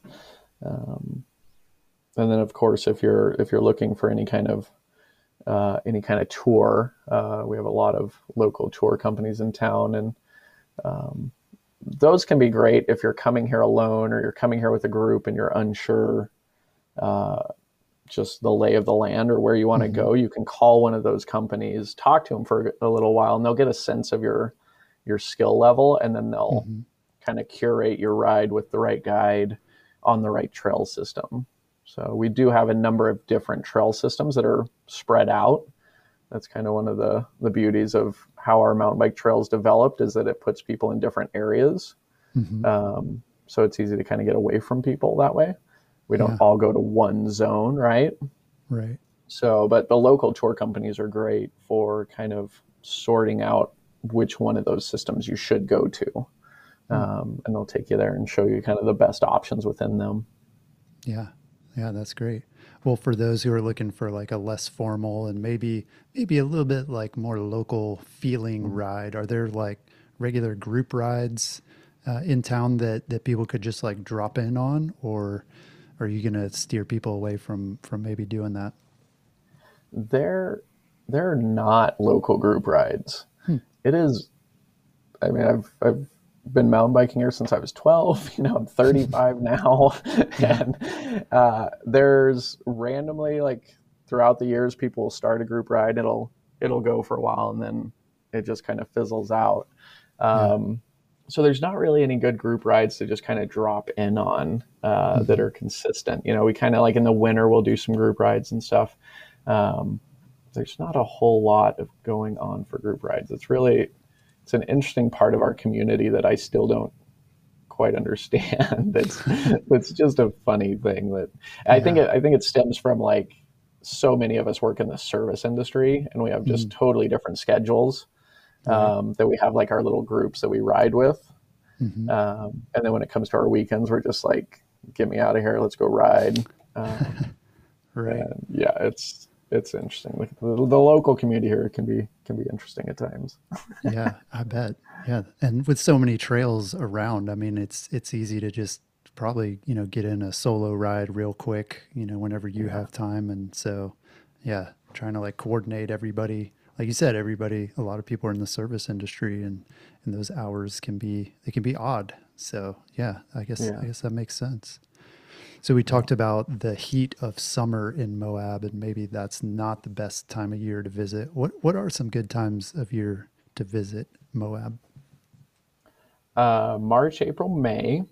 Um, and then, of course, if you're if you're looking for any kind of uh, any kind of tour, uh, we have a lot of local tour companies in town, and um, those can be great if you're coming here alone or you're coming here with a group and you're unsure uh, just the lay of the land or where you want to mm-hmm. go. You can call one of those companies, talk to them for a little while, and they'll get a sense of your your skill level, and then they'll mm-hmm. kind of curate your ride with the right guide on the right trail system. So we do have a number of different trail systems that are spread out. That's kind of one of the, the beauties of how our mountain bike trails developed, is that it puts people in different areas. Mm-hmm. Um, so it's easy to kind of get away from people that way. We don't yeah. all go to one zone, right? Right. So, but the local tour companies are great for kind of sorting out which one of those systems you should go to. Um, and they'll take you there and show you kind of the best options within them. Yeah. Yeah, that's great. Well, for those who are looking for like a less formal and maybe, maybe a little bit like more local feeling mm-hmm. ride, are there like regular group rides uh, in town that, that people could just like drop in on, or are you going to steer people away from, from maybe doing that? They're, they're not local group rides. Hmm. It is, I mean, I've, I've been mountain biking here since I was twelve, you know, I'm thirty-five now. And uh, there's randomly, like throughout the years, people will start a group ride. It'll, it'll go for a while and then it just kind of fizzles out. Um, yeah. So there's not really any good group rides to just kind of drop in on uh, mm-hmm. that are consistent. You know, we kind of like in the winter, we'll do some group rides and stuff. Um, there's not a whole lot of going on for group rides. It's really, it's an interesting part of our community that I still don't quite understand. It's, it's just a funny thing that I yeah. think it, I think it stems from like so many of us work in the service industry and we have just mm-hmm. totally different schedules right. um, that we have like our little groups that we ride with. Mm-hmm. Um, and then when it comes to our weekends, we're just like, get me out of here. Let's go ride. Um, right. Yeah. It's, It's interesting. Like the, the local community here can be can be interesting at times. Yeah, I bet. Yeah, and with so many trails around, I mean, it's it's easy to just probably you know get in a solo ride real quick, you know, whenever you yeah. have time. And so, yeah, trying to like coordinate everybody. Like you said, everybody. A lot of people are in the service industry, and and those hours can be they can be odd. So yeah, I guess yeah. I guess that makes sense. So we talked about the heat of summer in Moab, and maybe that's not the best time of year to visit. What what are some good times of year to visit Moab? Uh, March, April, May,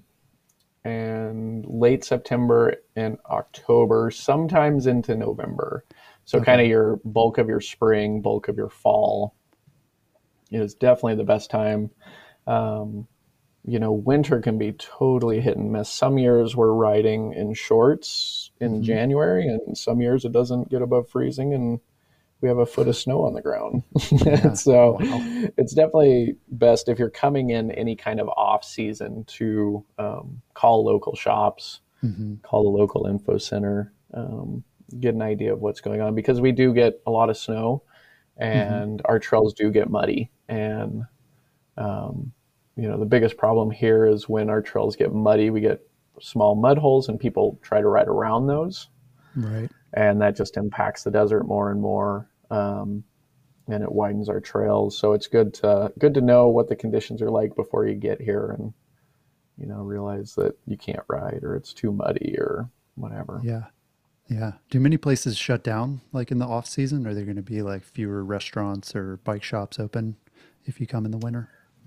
and late September and October, sometimes into November. So okay. kind of your bulk of your spring, bulk of your fall is definitely the best time. Um, You know, winter can be totally hit and miss. Some years we're riding in shorts in Mm-hmm. January, and some years it doesn't get above freezing, and we have a foot of snow on the ground. Yeah. So Wow. it's definitely best if you're coming in any kind of off season to um, call local shops, Mm-hmm. call the local info center, um, get an idea of what's going on, because we do get a lot of snow Mm-hmm. and our trails do get muddy. And, um, you know, the biggest problem here is when our trails get muddy, we get small mud holes and people try to ride around those. Right. And that just impacts the desert more and more. Um, and it widens our trails. So it's good to, good to know what the conditions are like before you get here, and, you know, realize that you can't ride or it's too muddy or whatever. Yeah. Yeah. Do many places shut down like in the off season? Are there going to be like fewer restaurants or bike shops open if you come in the winter?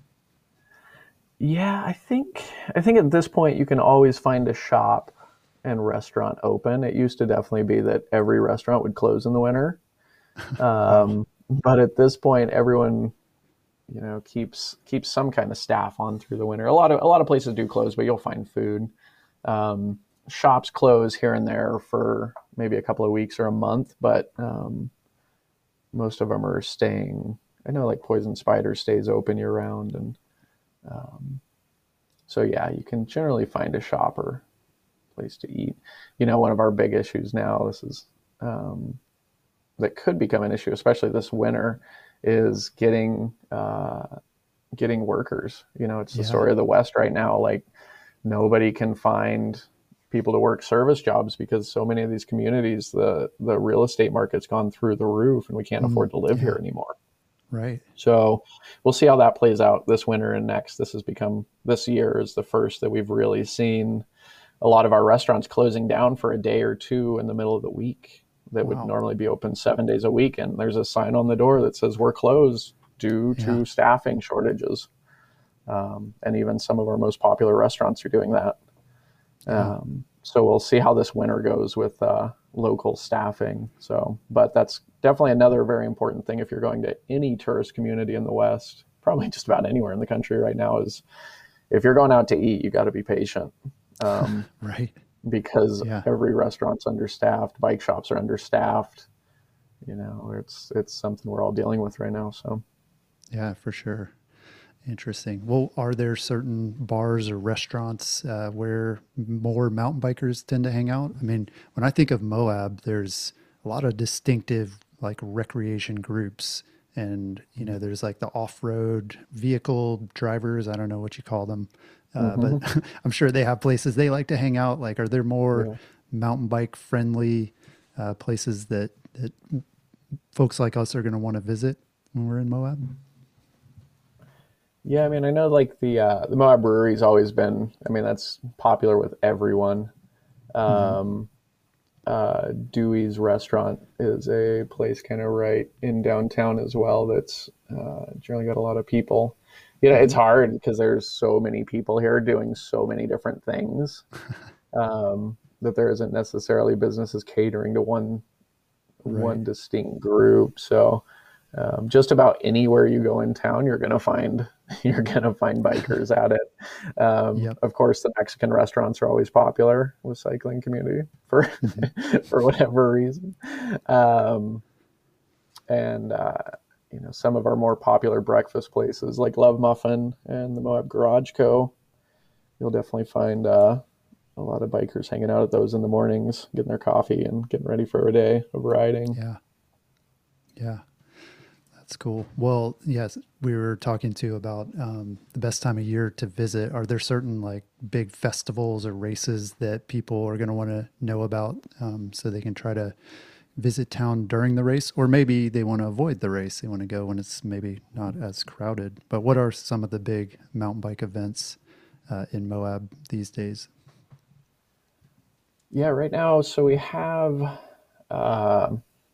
Yeah, I think I think at this point you can always find a shop and restaurant open. It used to definitely be that every restaurant would close in the winter. Um, but at this point, everyone, you know, keeps keeps some kind of staff on through the winter. A lot of a lot of places do close, but you'll find food. Um, shops close here and there for maybe a couple of weeks or a month, but um, most of them are staying. I know like Poison Spider stays open year round, and um, so yeah, you can generally find a shop or place to eat. You know, one of our big issues now, this is um, that could become an issue, especially this winter, is getting uh, getting workers. You know, it's the Yeah. story of the West right now. Like nobody can find people to work service jobs because so many of these communities, the the real estate market's gone through the roof, and we can't Mm, afford to live yeah. here anymore. Right. So we'll see how that plays out this winter and next. This has become, this year is the first that we've really seen a lot of our restaurants closing down for a day or two in the middle of the week that would Wow. normally be open seven days a week. And there's a sign on the door that says we're closed due to Yeah. staffing shortages. Um, and even some of our most popular restaurants are doing that. Yeah. Um, so we'll see how this winter goes with uh, local staffing. So, but that's definitely another very important thing if you're going to any tourist community in the West, probably just about anywhere in the country right now, is if you're going out to eat, you got to be patient. Um, Right. because Yeah. every restaurant's understaffed, bike shops are understaffed. You know, it's it's something we're all dealing with right now. So Yeah, for sure. Interesting. Well, are there certain bars or restaurants uh, where more mountain bikers tend to hang out? I mean, when I think of Moab, there's a lot of distinctive like recreation groups, and you know, there's like the off-road vehicle drivers. I don't know what you call them, uh, Mhm. but I'm sure they have places they like to hang out. Like, are there more Yeah. mountain bike friendly uh, places that that folks like us are going to want to visit when we're in Moab? Yeah, I mean, I know like the uh, the Moab Brewery's always been. I mean, that's popular with everyone. Mm-hmm. Um, uh, Dewey's Restaurant is a place kind of right in downtown as well. That's uh, generally got a lot of people. You know, it's hard because there's so many people here doing so many different things um, that there isn't necessarily businesses catering to one one Right. distinct group. So um, just about anywhere you go in town, you're gonna find you're gonna find bikers at it. Um, Yep. of course, the Mexican restaurants are always popular with cycling community for Mm-hmm. for whatever reason. Um, and uh, you know, some of our more popular breakfast places like Love Muffin and the Moab Garage Co. You'll definitely find uh, a lot of bikers hanging out at those in the mornings, getting their coffee and getting ready for a day of riding. Yeah. Yeah. That's cool. Well, yes, we were talking too about um, the best time of year to visit. Are there certain like big festivals or races that people are going to want to know about um, so they can try to visit town during the race? Or maybe they want to avoid the race. They want to go when it's maybe not as crowded. But what are some of the big mountain bike events uh, in Moab these days? Yeah, right now, so we have uh,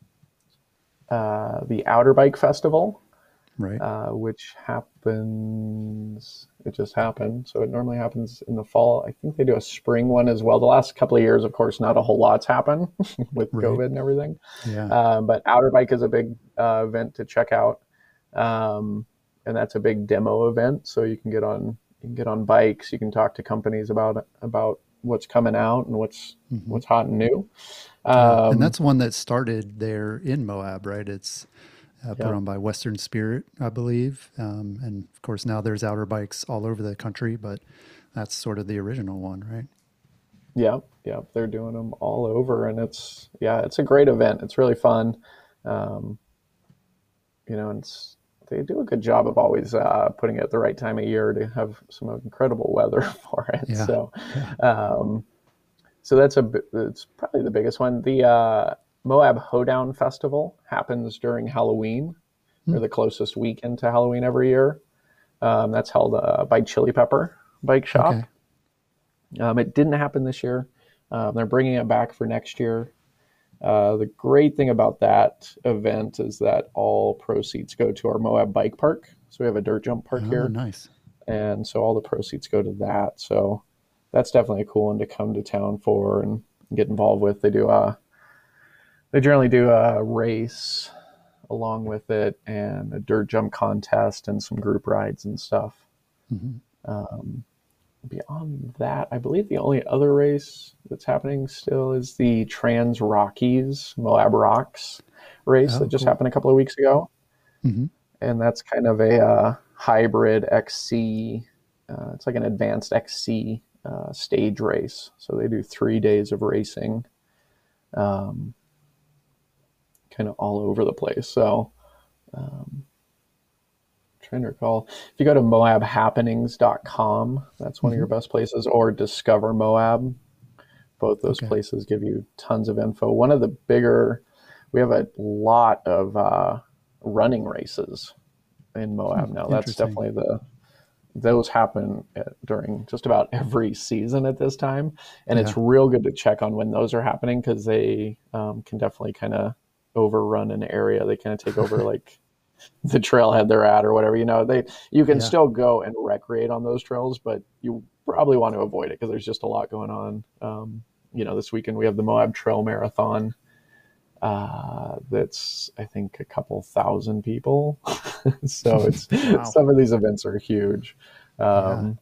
uh, the Outer Bike Festival, Right. uh, which happens, it just happened. So it normally happens in the fall. I think they do a spring one as well. The last couple of years, of course, not a whole lot's happened with Right. COVID and everything. Yeah. Um, but Outer Bike is a big uh, event to check out. Um, and that's a big demo event. So you can get on, you can get on bikes. You can talk to companies about, about what's coming out and what's Mm-hmm. what's hot and new. Yeah. And Um, that's one that started there in Moab, right? It's uh, put yeah, on by Western Spirit, I believe. Um, and of course, now there's outer bikes all over the country, but that's sort of the original one, right? yeah, yeah. They're doing them all over, and it's yeah, it's a great event. It's really fun. Um, you know, and it's they do a good job of always uh, putting it at the right time of year to have some incredible weather for it. Yeah. So, Yeah. um, so that's a bi- it's probably the biggest one. The uh, Moab Hoedown Festival happens during Halloween, Hmm. or the closest weekend to Halloween every year. Um, that's held uh, by Chili Pepper Bike Shop. Okay. Um, it didn't happen this year. Um, they're bringing it back for next year. Uh, the great thing about that event is that all proceeds go to our Moab Bike Park. So we have a dirt jump park Oh, here, nice. and so all the proceeds go to that. So that's definitely a cool one to come to town for and get involved with. They do a, they generally do a race along with it, and a dirt jump contest and some group rides and stuff. Mm-hmm. Um, beyond that, I believe the only other race that's happening still is the Trans Rockies Moab Rocks race Oh, that just cool. happened a couple of weeks ago. Mm-hmm. And that's kind of a uh, hybrid X C. Uh, it's like an advanced X C uh, stage race. So they do three days of racing, um, kind of all over the place. So um, trying to recall, if you go to moab happenings dot com, that's one of Mm-hmm. your best places, or Discover Moab. Both those Okay. places give you tons of info. One of the bigger, we have a lot of uh, running races in Moab Hmm. now. That's Interesting. definitely the, those happen at, during just about every season at this time. And Yeah. it's real good to check on when those are happening, because they um, can definitely kind of overrun an area. They kind of take over like the trailhead they're at or whatever, you know, they, you can Yeah. still go and recreate on those trails, but you probably want to avoid it because there's just a lot going on. Um, you know, this weekend we have the Moab Trail Marathon. Uh, that's, I think, a couple thousand people. So it's, Wow. some of these events are huge. Yeah. Um,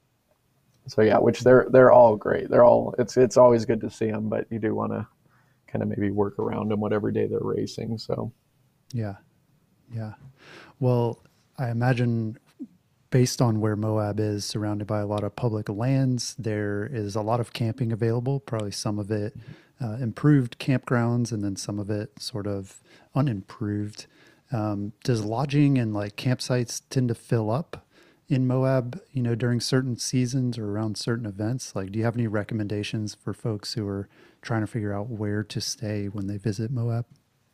so yeah, which they're, they're all great. They're all, it's, it's always good to see them, but you do want to kind of maybe work around them whatever day they're racing. So Yeah. Yeah. Well, I imagine based on where Moab is, surrounded by a lot of public lands, there is a lot of camping available, probably some of it uh, improved campgrounds and then some of it sort of unimproved. Um, does lodging and like campsites tend to fill up in Moab, you know, during certain seasons or around certain events? Like, do you have any recommendations for folks who are trying to figure out where to stay when they visit Moab?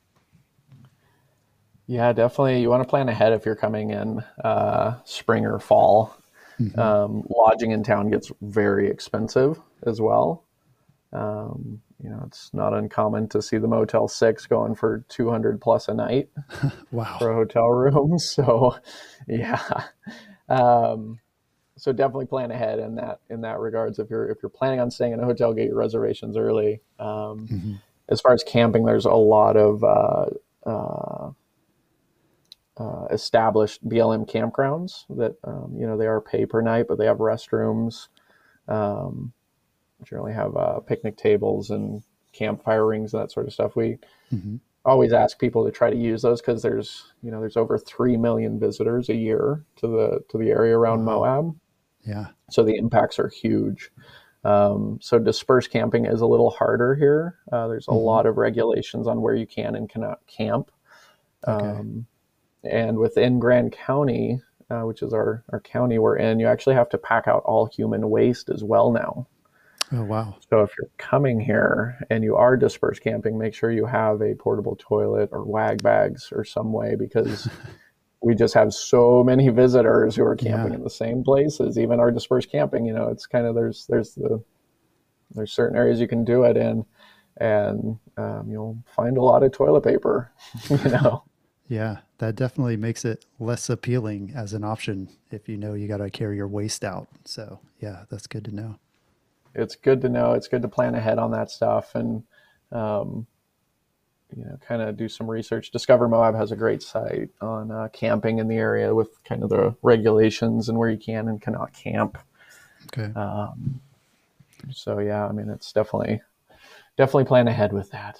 yeah, definitely. You want to plan ahead if you're coming in uh, spring or fall. Mm-hmm. Um, lodging in town gets very expensive as well. Um, you know, it's not uncommon to see the Motel Six going for two hundred plus a night Wow. for a hotel room. So, yeah. Um, so definitely plan ahead in that in that regards. If you're if you're planning on staying in a hotel, get your reservations early. Um, Mm-hmm. as far as camping, there's a lot of uh, uh, uh, established B L M campgrounds that um, you know, they are pay per night, but they have restrooms. Um, generally have uh, picnic tables and campfire rings and that sort of stuff. We Mm-hmm. always ask people to try to use those because there's you know there's over three million visitors a year to the to the area around Wow. Moab, Yeah. so the impacts are huge. Um, so dispersed camping is a little harder here. Uh, there's a Mm-hmm. lot of regulations on where you can and cannot camp. Okay. Um, and within Grand County, uh, which is our, our county we're in, you actually have to pack out all human waste as well now. Oh, wow. So if you're coming here and you are dispersed camping, make sure you have a portable toilet or wag bags or some way, because we just have so many visitors who are camping Yeah. in the same places. Even our dispersed camping, you know, it's kind of, there's there's the there's certain areas you can do it in, and um, you'll find a lot of toilet paper, you know. Yeah, that definitely makes it less appealing as an option if you know you got to carry your waste out. So, yeah, that's good to know. It's good to know. It's good to plan ahead on that stuff, and um, you know, kind of do some research. Discover Moab has a great site on uh, camping in the area with kind of the regulations and where you can and cannot camp. Okay. Um, So yeah, I mean, it's definitely definitely plan ahead with that.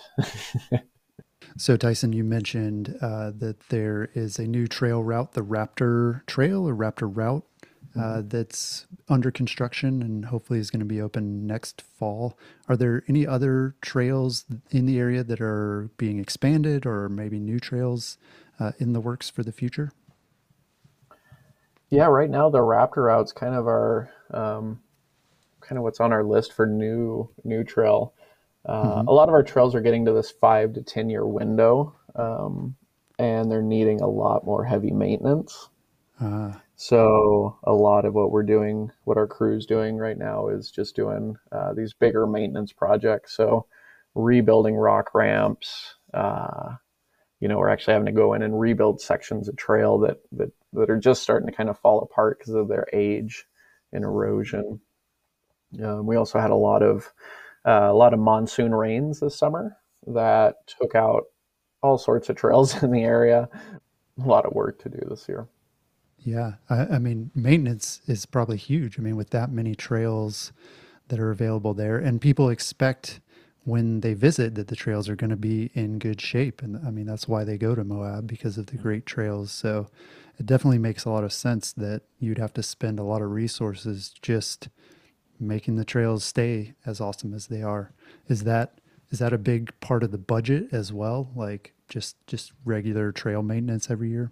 So Tyson, you mentioned uh, that there is a new trail route, the Raptor Trail or Raptor Route, uh, that's under construction and hopefully is going to be open next fall. Are there any other trails in the area that are being expanded, or maybe new trails uh, in the works for the future? Yeah, right now the Raptor route's kind of our um, kind of what's on our list for new new trail. Uh, Mm-hmm. a lot of our trails are getting to this five to ten year window, um, and they're needing a lot more heavy maintenance. Uh, So a lot of what we're doing, what our crew's doing right now, is just doing uh, these bigger maintenance projects. So rebuilding rock ramps. Uh, you know, we're actually having to go in and rebuild sections of trail that that that are just starting to kind of fall apart because of their age and erosion. Um, we also had a lot of uh, a lot of monsoon rains this summer that took out all sorts of trails in the area. A lot of work to do this year. yeah, I, I mean, maintenance is probably huge. I mean, with that many trails that are available there, and people expect when they visit that the trails are going to be in good shape. And I mean, that's why they go to Moab, because of the great trails. So it definitely makes a lot of sense that you'd have to spend a lot of resources just making the trails stay as awesome as they are. Is that is that a big part of the budget as well? Like just just regular trail maintenance every year?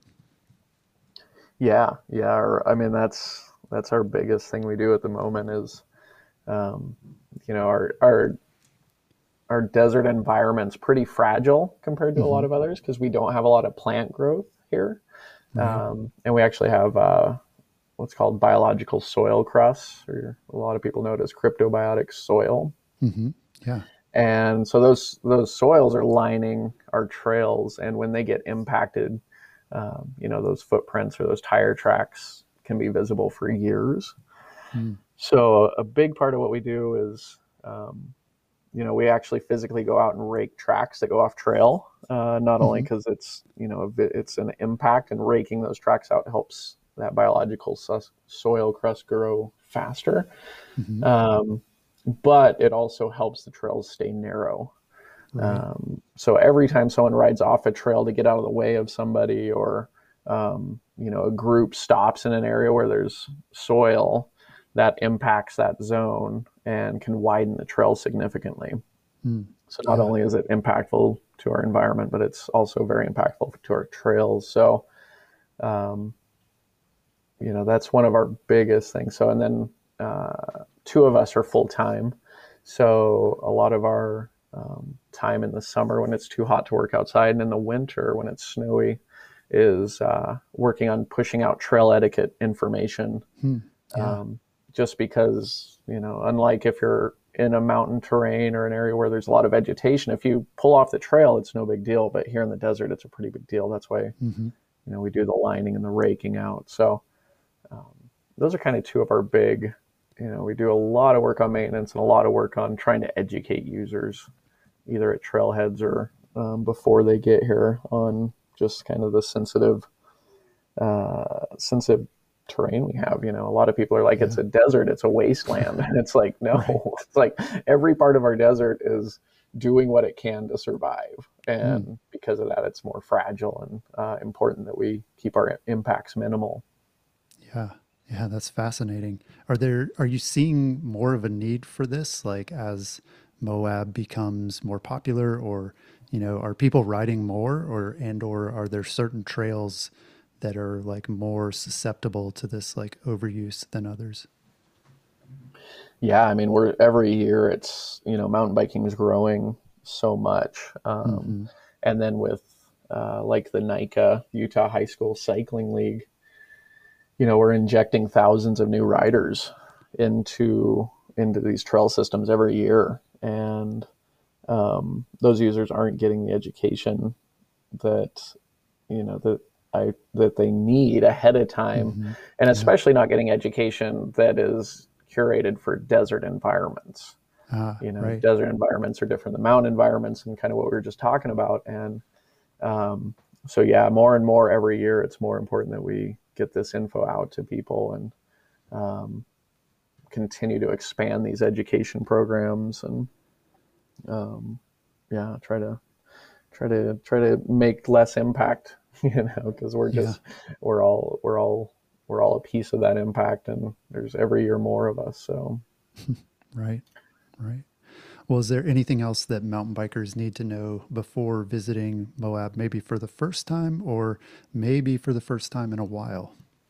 Yeah, yeah. Our, I mean, that's that's our biggest thing we do at the moment is, um, you know, our our our desert environment's pretty fragile compared to a Mm-hmm. lot of others because we don't have a lot of plant growth here, Right. um, and we actually have uh, what's called biological soil crusts, or a lot of people know it as cryptobiotic soil. Mm-hmm. Yeah. And so those those soils are lining our trails, and when they get impacted, um, you know, those footprints or those tire tracks can be visible for years. Mm. So a big part of what we do is, um, you know, we actually physically go out and rake tracks that go off trail. Uh, not only Mm-hmm. because it's you know it's an impact, and raking those tracks out helps that biological soil crust grow faster. Mm-hmm. Um, but it also helps the trails stay narrow. Right. Um, so every time someone rides off a trail to get out of the way of somebody, or um, you know, a group stops in an area where there's soil, that impacts that zone and can widen the trail significantly. Mm. So not Yeah. only is it impactful to our environment, but it's also very impactful to our trails. So um, you know, that's one of our biggest things. So and then uh, two of us are full time, so a lot of our um, time in the summer when it's too hot to work outside, and in the winter when it's snowy, is uh, working on pushing out trail etiquette information. Mm. Yeah. Um, just because, you know, unlike if you're in a mountain terrain or an area where there's a lot of vegetation, if you pull off the trail, it's no big deal. But here in the desert, it's a pretty big deal. That's why, Mm-hmm. you know, we do the lining and the raking out. So um, those are kind of two of our big, you know, we do a lot of work on maintenance and a lot of work on trying to educate users, either at trailheads or um, before they get here, on just kind of the sensitive, uh, sensitive terrain we have. You know, a lot of people are like, Yeah. it's a desert, it's a wasteland. And it's like, no, Right. it's like every part of our desert is doing what it can to survive. Mm. And because of that, it's more fragile, and uh, important that we keep our impacts minimal. Yeah. Yeah, that's fascinating. Are there are you seeing more of a need for this, like as Moab becomes more popular, or you know, are people riding more, or and or are there certain trails that are like more susceptible to this like overuse than others? Yeah, I mean, we're every year it's, you know, mountain biking is growing so much. Um, Mm-hmm. and then with uh, like the NICA, Utah High School Cycling League, you know, we're injecting thousands of new riders into into these trail systems every year. And um, those users aren't getting the education that, you know, that I that they need ahead of time, Mm-hmm. and Yeah. especially not getting education that is curated for desert environments. Ah, You know, right. desert environments are different than mountain environments, and kind of what we were just talking about. And um, so, yeah, more and more every year, it's more important that we get this info out to people. And um, continue to expand these education programs and, um, yeah, try to try to try to make less impact, you know, because we're just yeah. we're all we're all we're all a piece of that impact, and there's every year more of us. So, right, right. Well, is there anything else that mountain bikers need to know before visiting Moab, maybe for the first time or maybe for the first time in a while?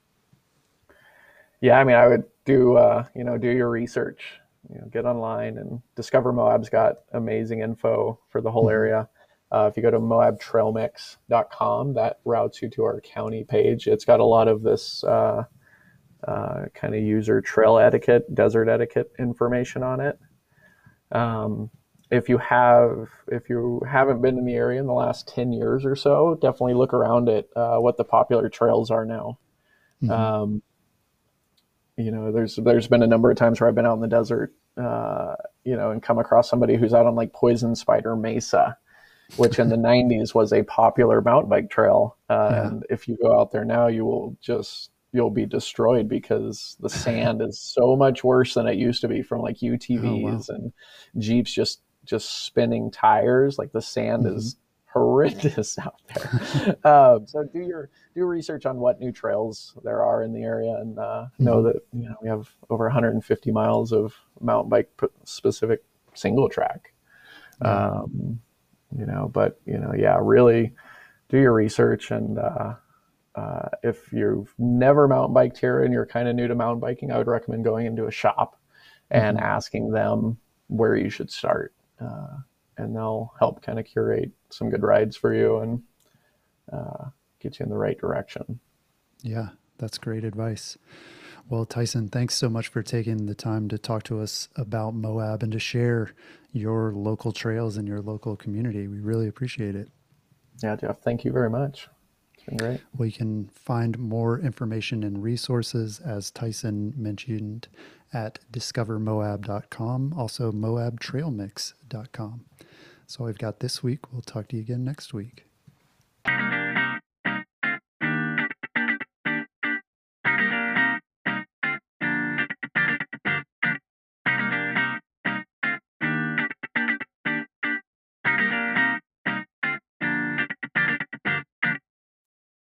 Yeah, I mean, I would do, uh, you know, do your research, you know, get online and Discover Moab's got amazing info for the whole mm-hmm. area. Uh, if you go to moab trail mix dot com, that routes you to our county page. It's got a lot of this uh, uh, kind of user trail etiquette, desert etiquette information on it. Um, if you have, if you haven't been in the area in the last ten years or so, definitely look around at uh, what the popular trails are now. Mm-hmm. Um, you know, there's, there's been a number of times where I've been out in the desert, uh, you know, and come across somebody who's out on like Poison Spider Mesa, which in the nineties was a popular mountain bike trail. Uh, yeah. And if you go out there now, you will just, you'll be destroyed because the sand is so much worse than it used to be from like U T Vs oh, wow. and Jeeps just just spinning tires. Like the sand mm-hmm. is horrendous out there. um, so do your do research on what new trails there are in the area, and uh, mm-hmm. know that you know we have over one hundred fifty miles of mountain bike specific single track. Mm-hmm. Um, you know, but you know, yeah, really do your research and. Uh, Uh, if you've never mountain biked here and you're kind of new to mountain biking, I would recommend going into a shop and mm-hmm. asking them where you should start. Uh, and they'll help kind of curate some good rides for you and uh, get you in the right direction. Yeah, that's great advice. Well, Tyson, thanks so much for taking the time to talk to us about Moab and to share your local trails and your local community. We really appreciate it. Yeah, Jeff, thank you very much. Great. We can find more information and resources, as Tyson mentioned, at discover moab dot com, also moab trail mix dot com. So I've got this week. We'll talk to you again next week.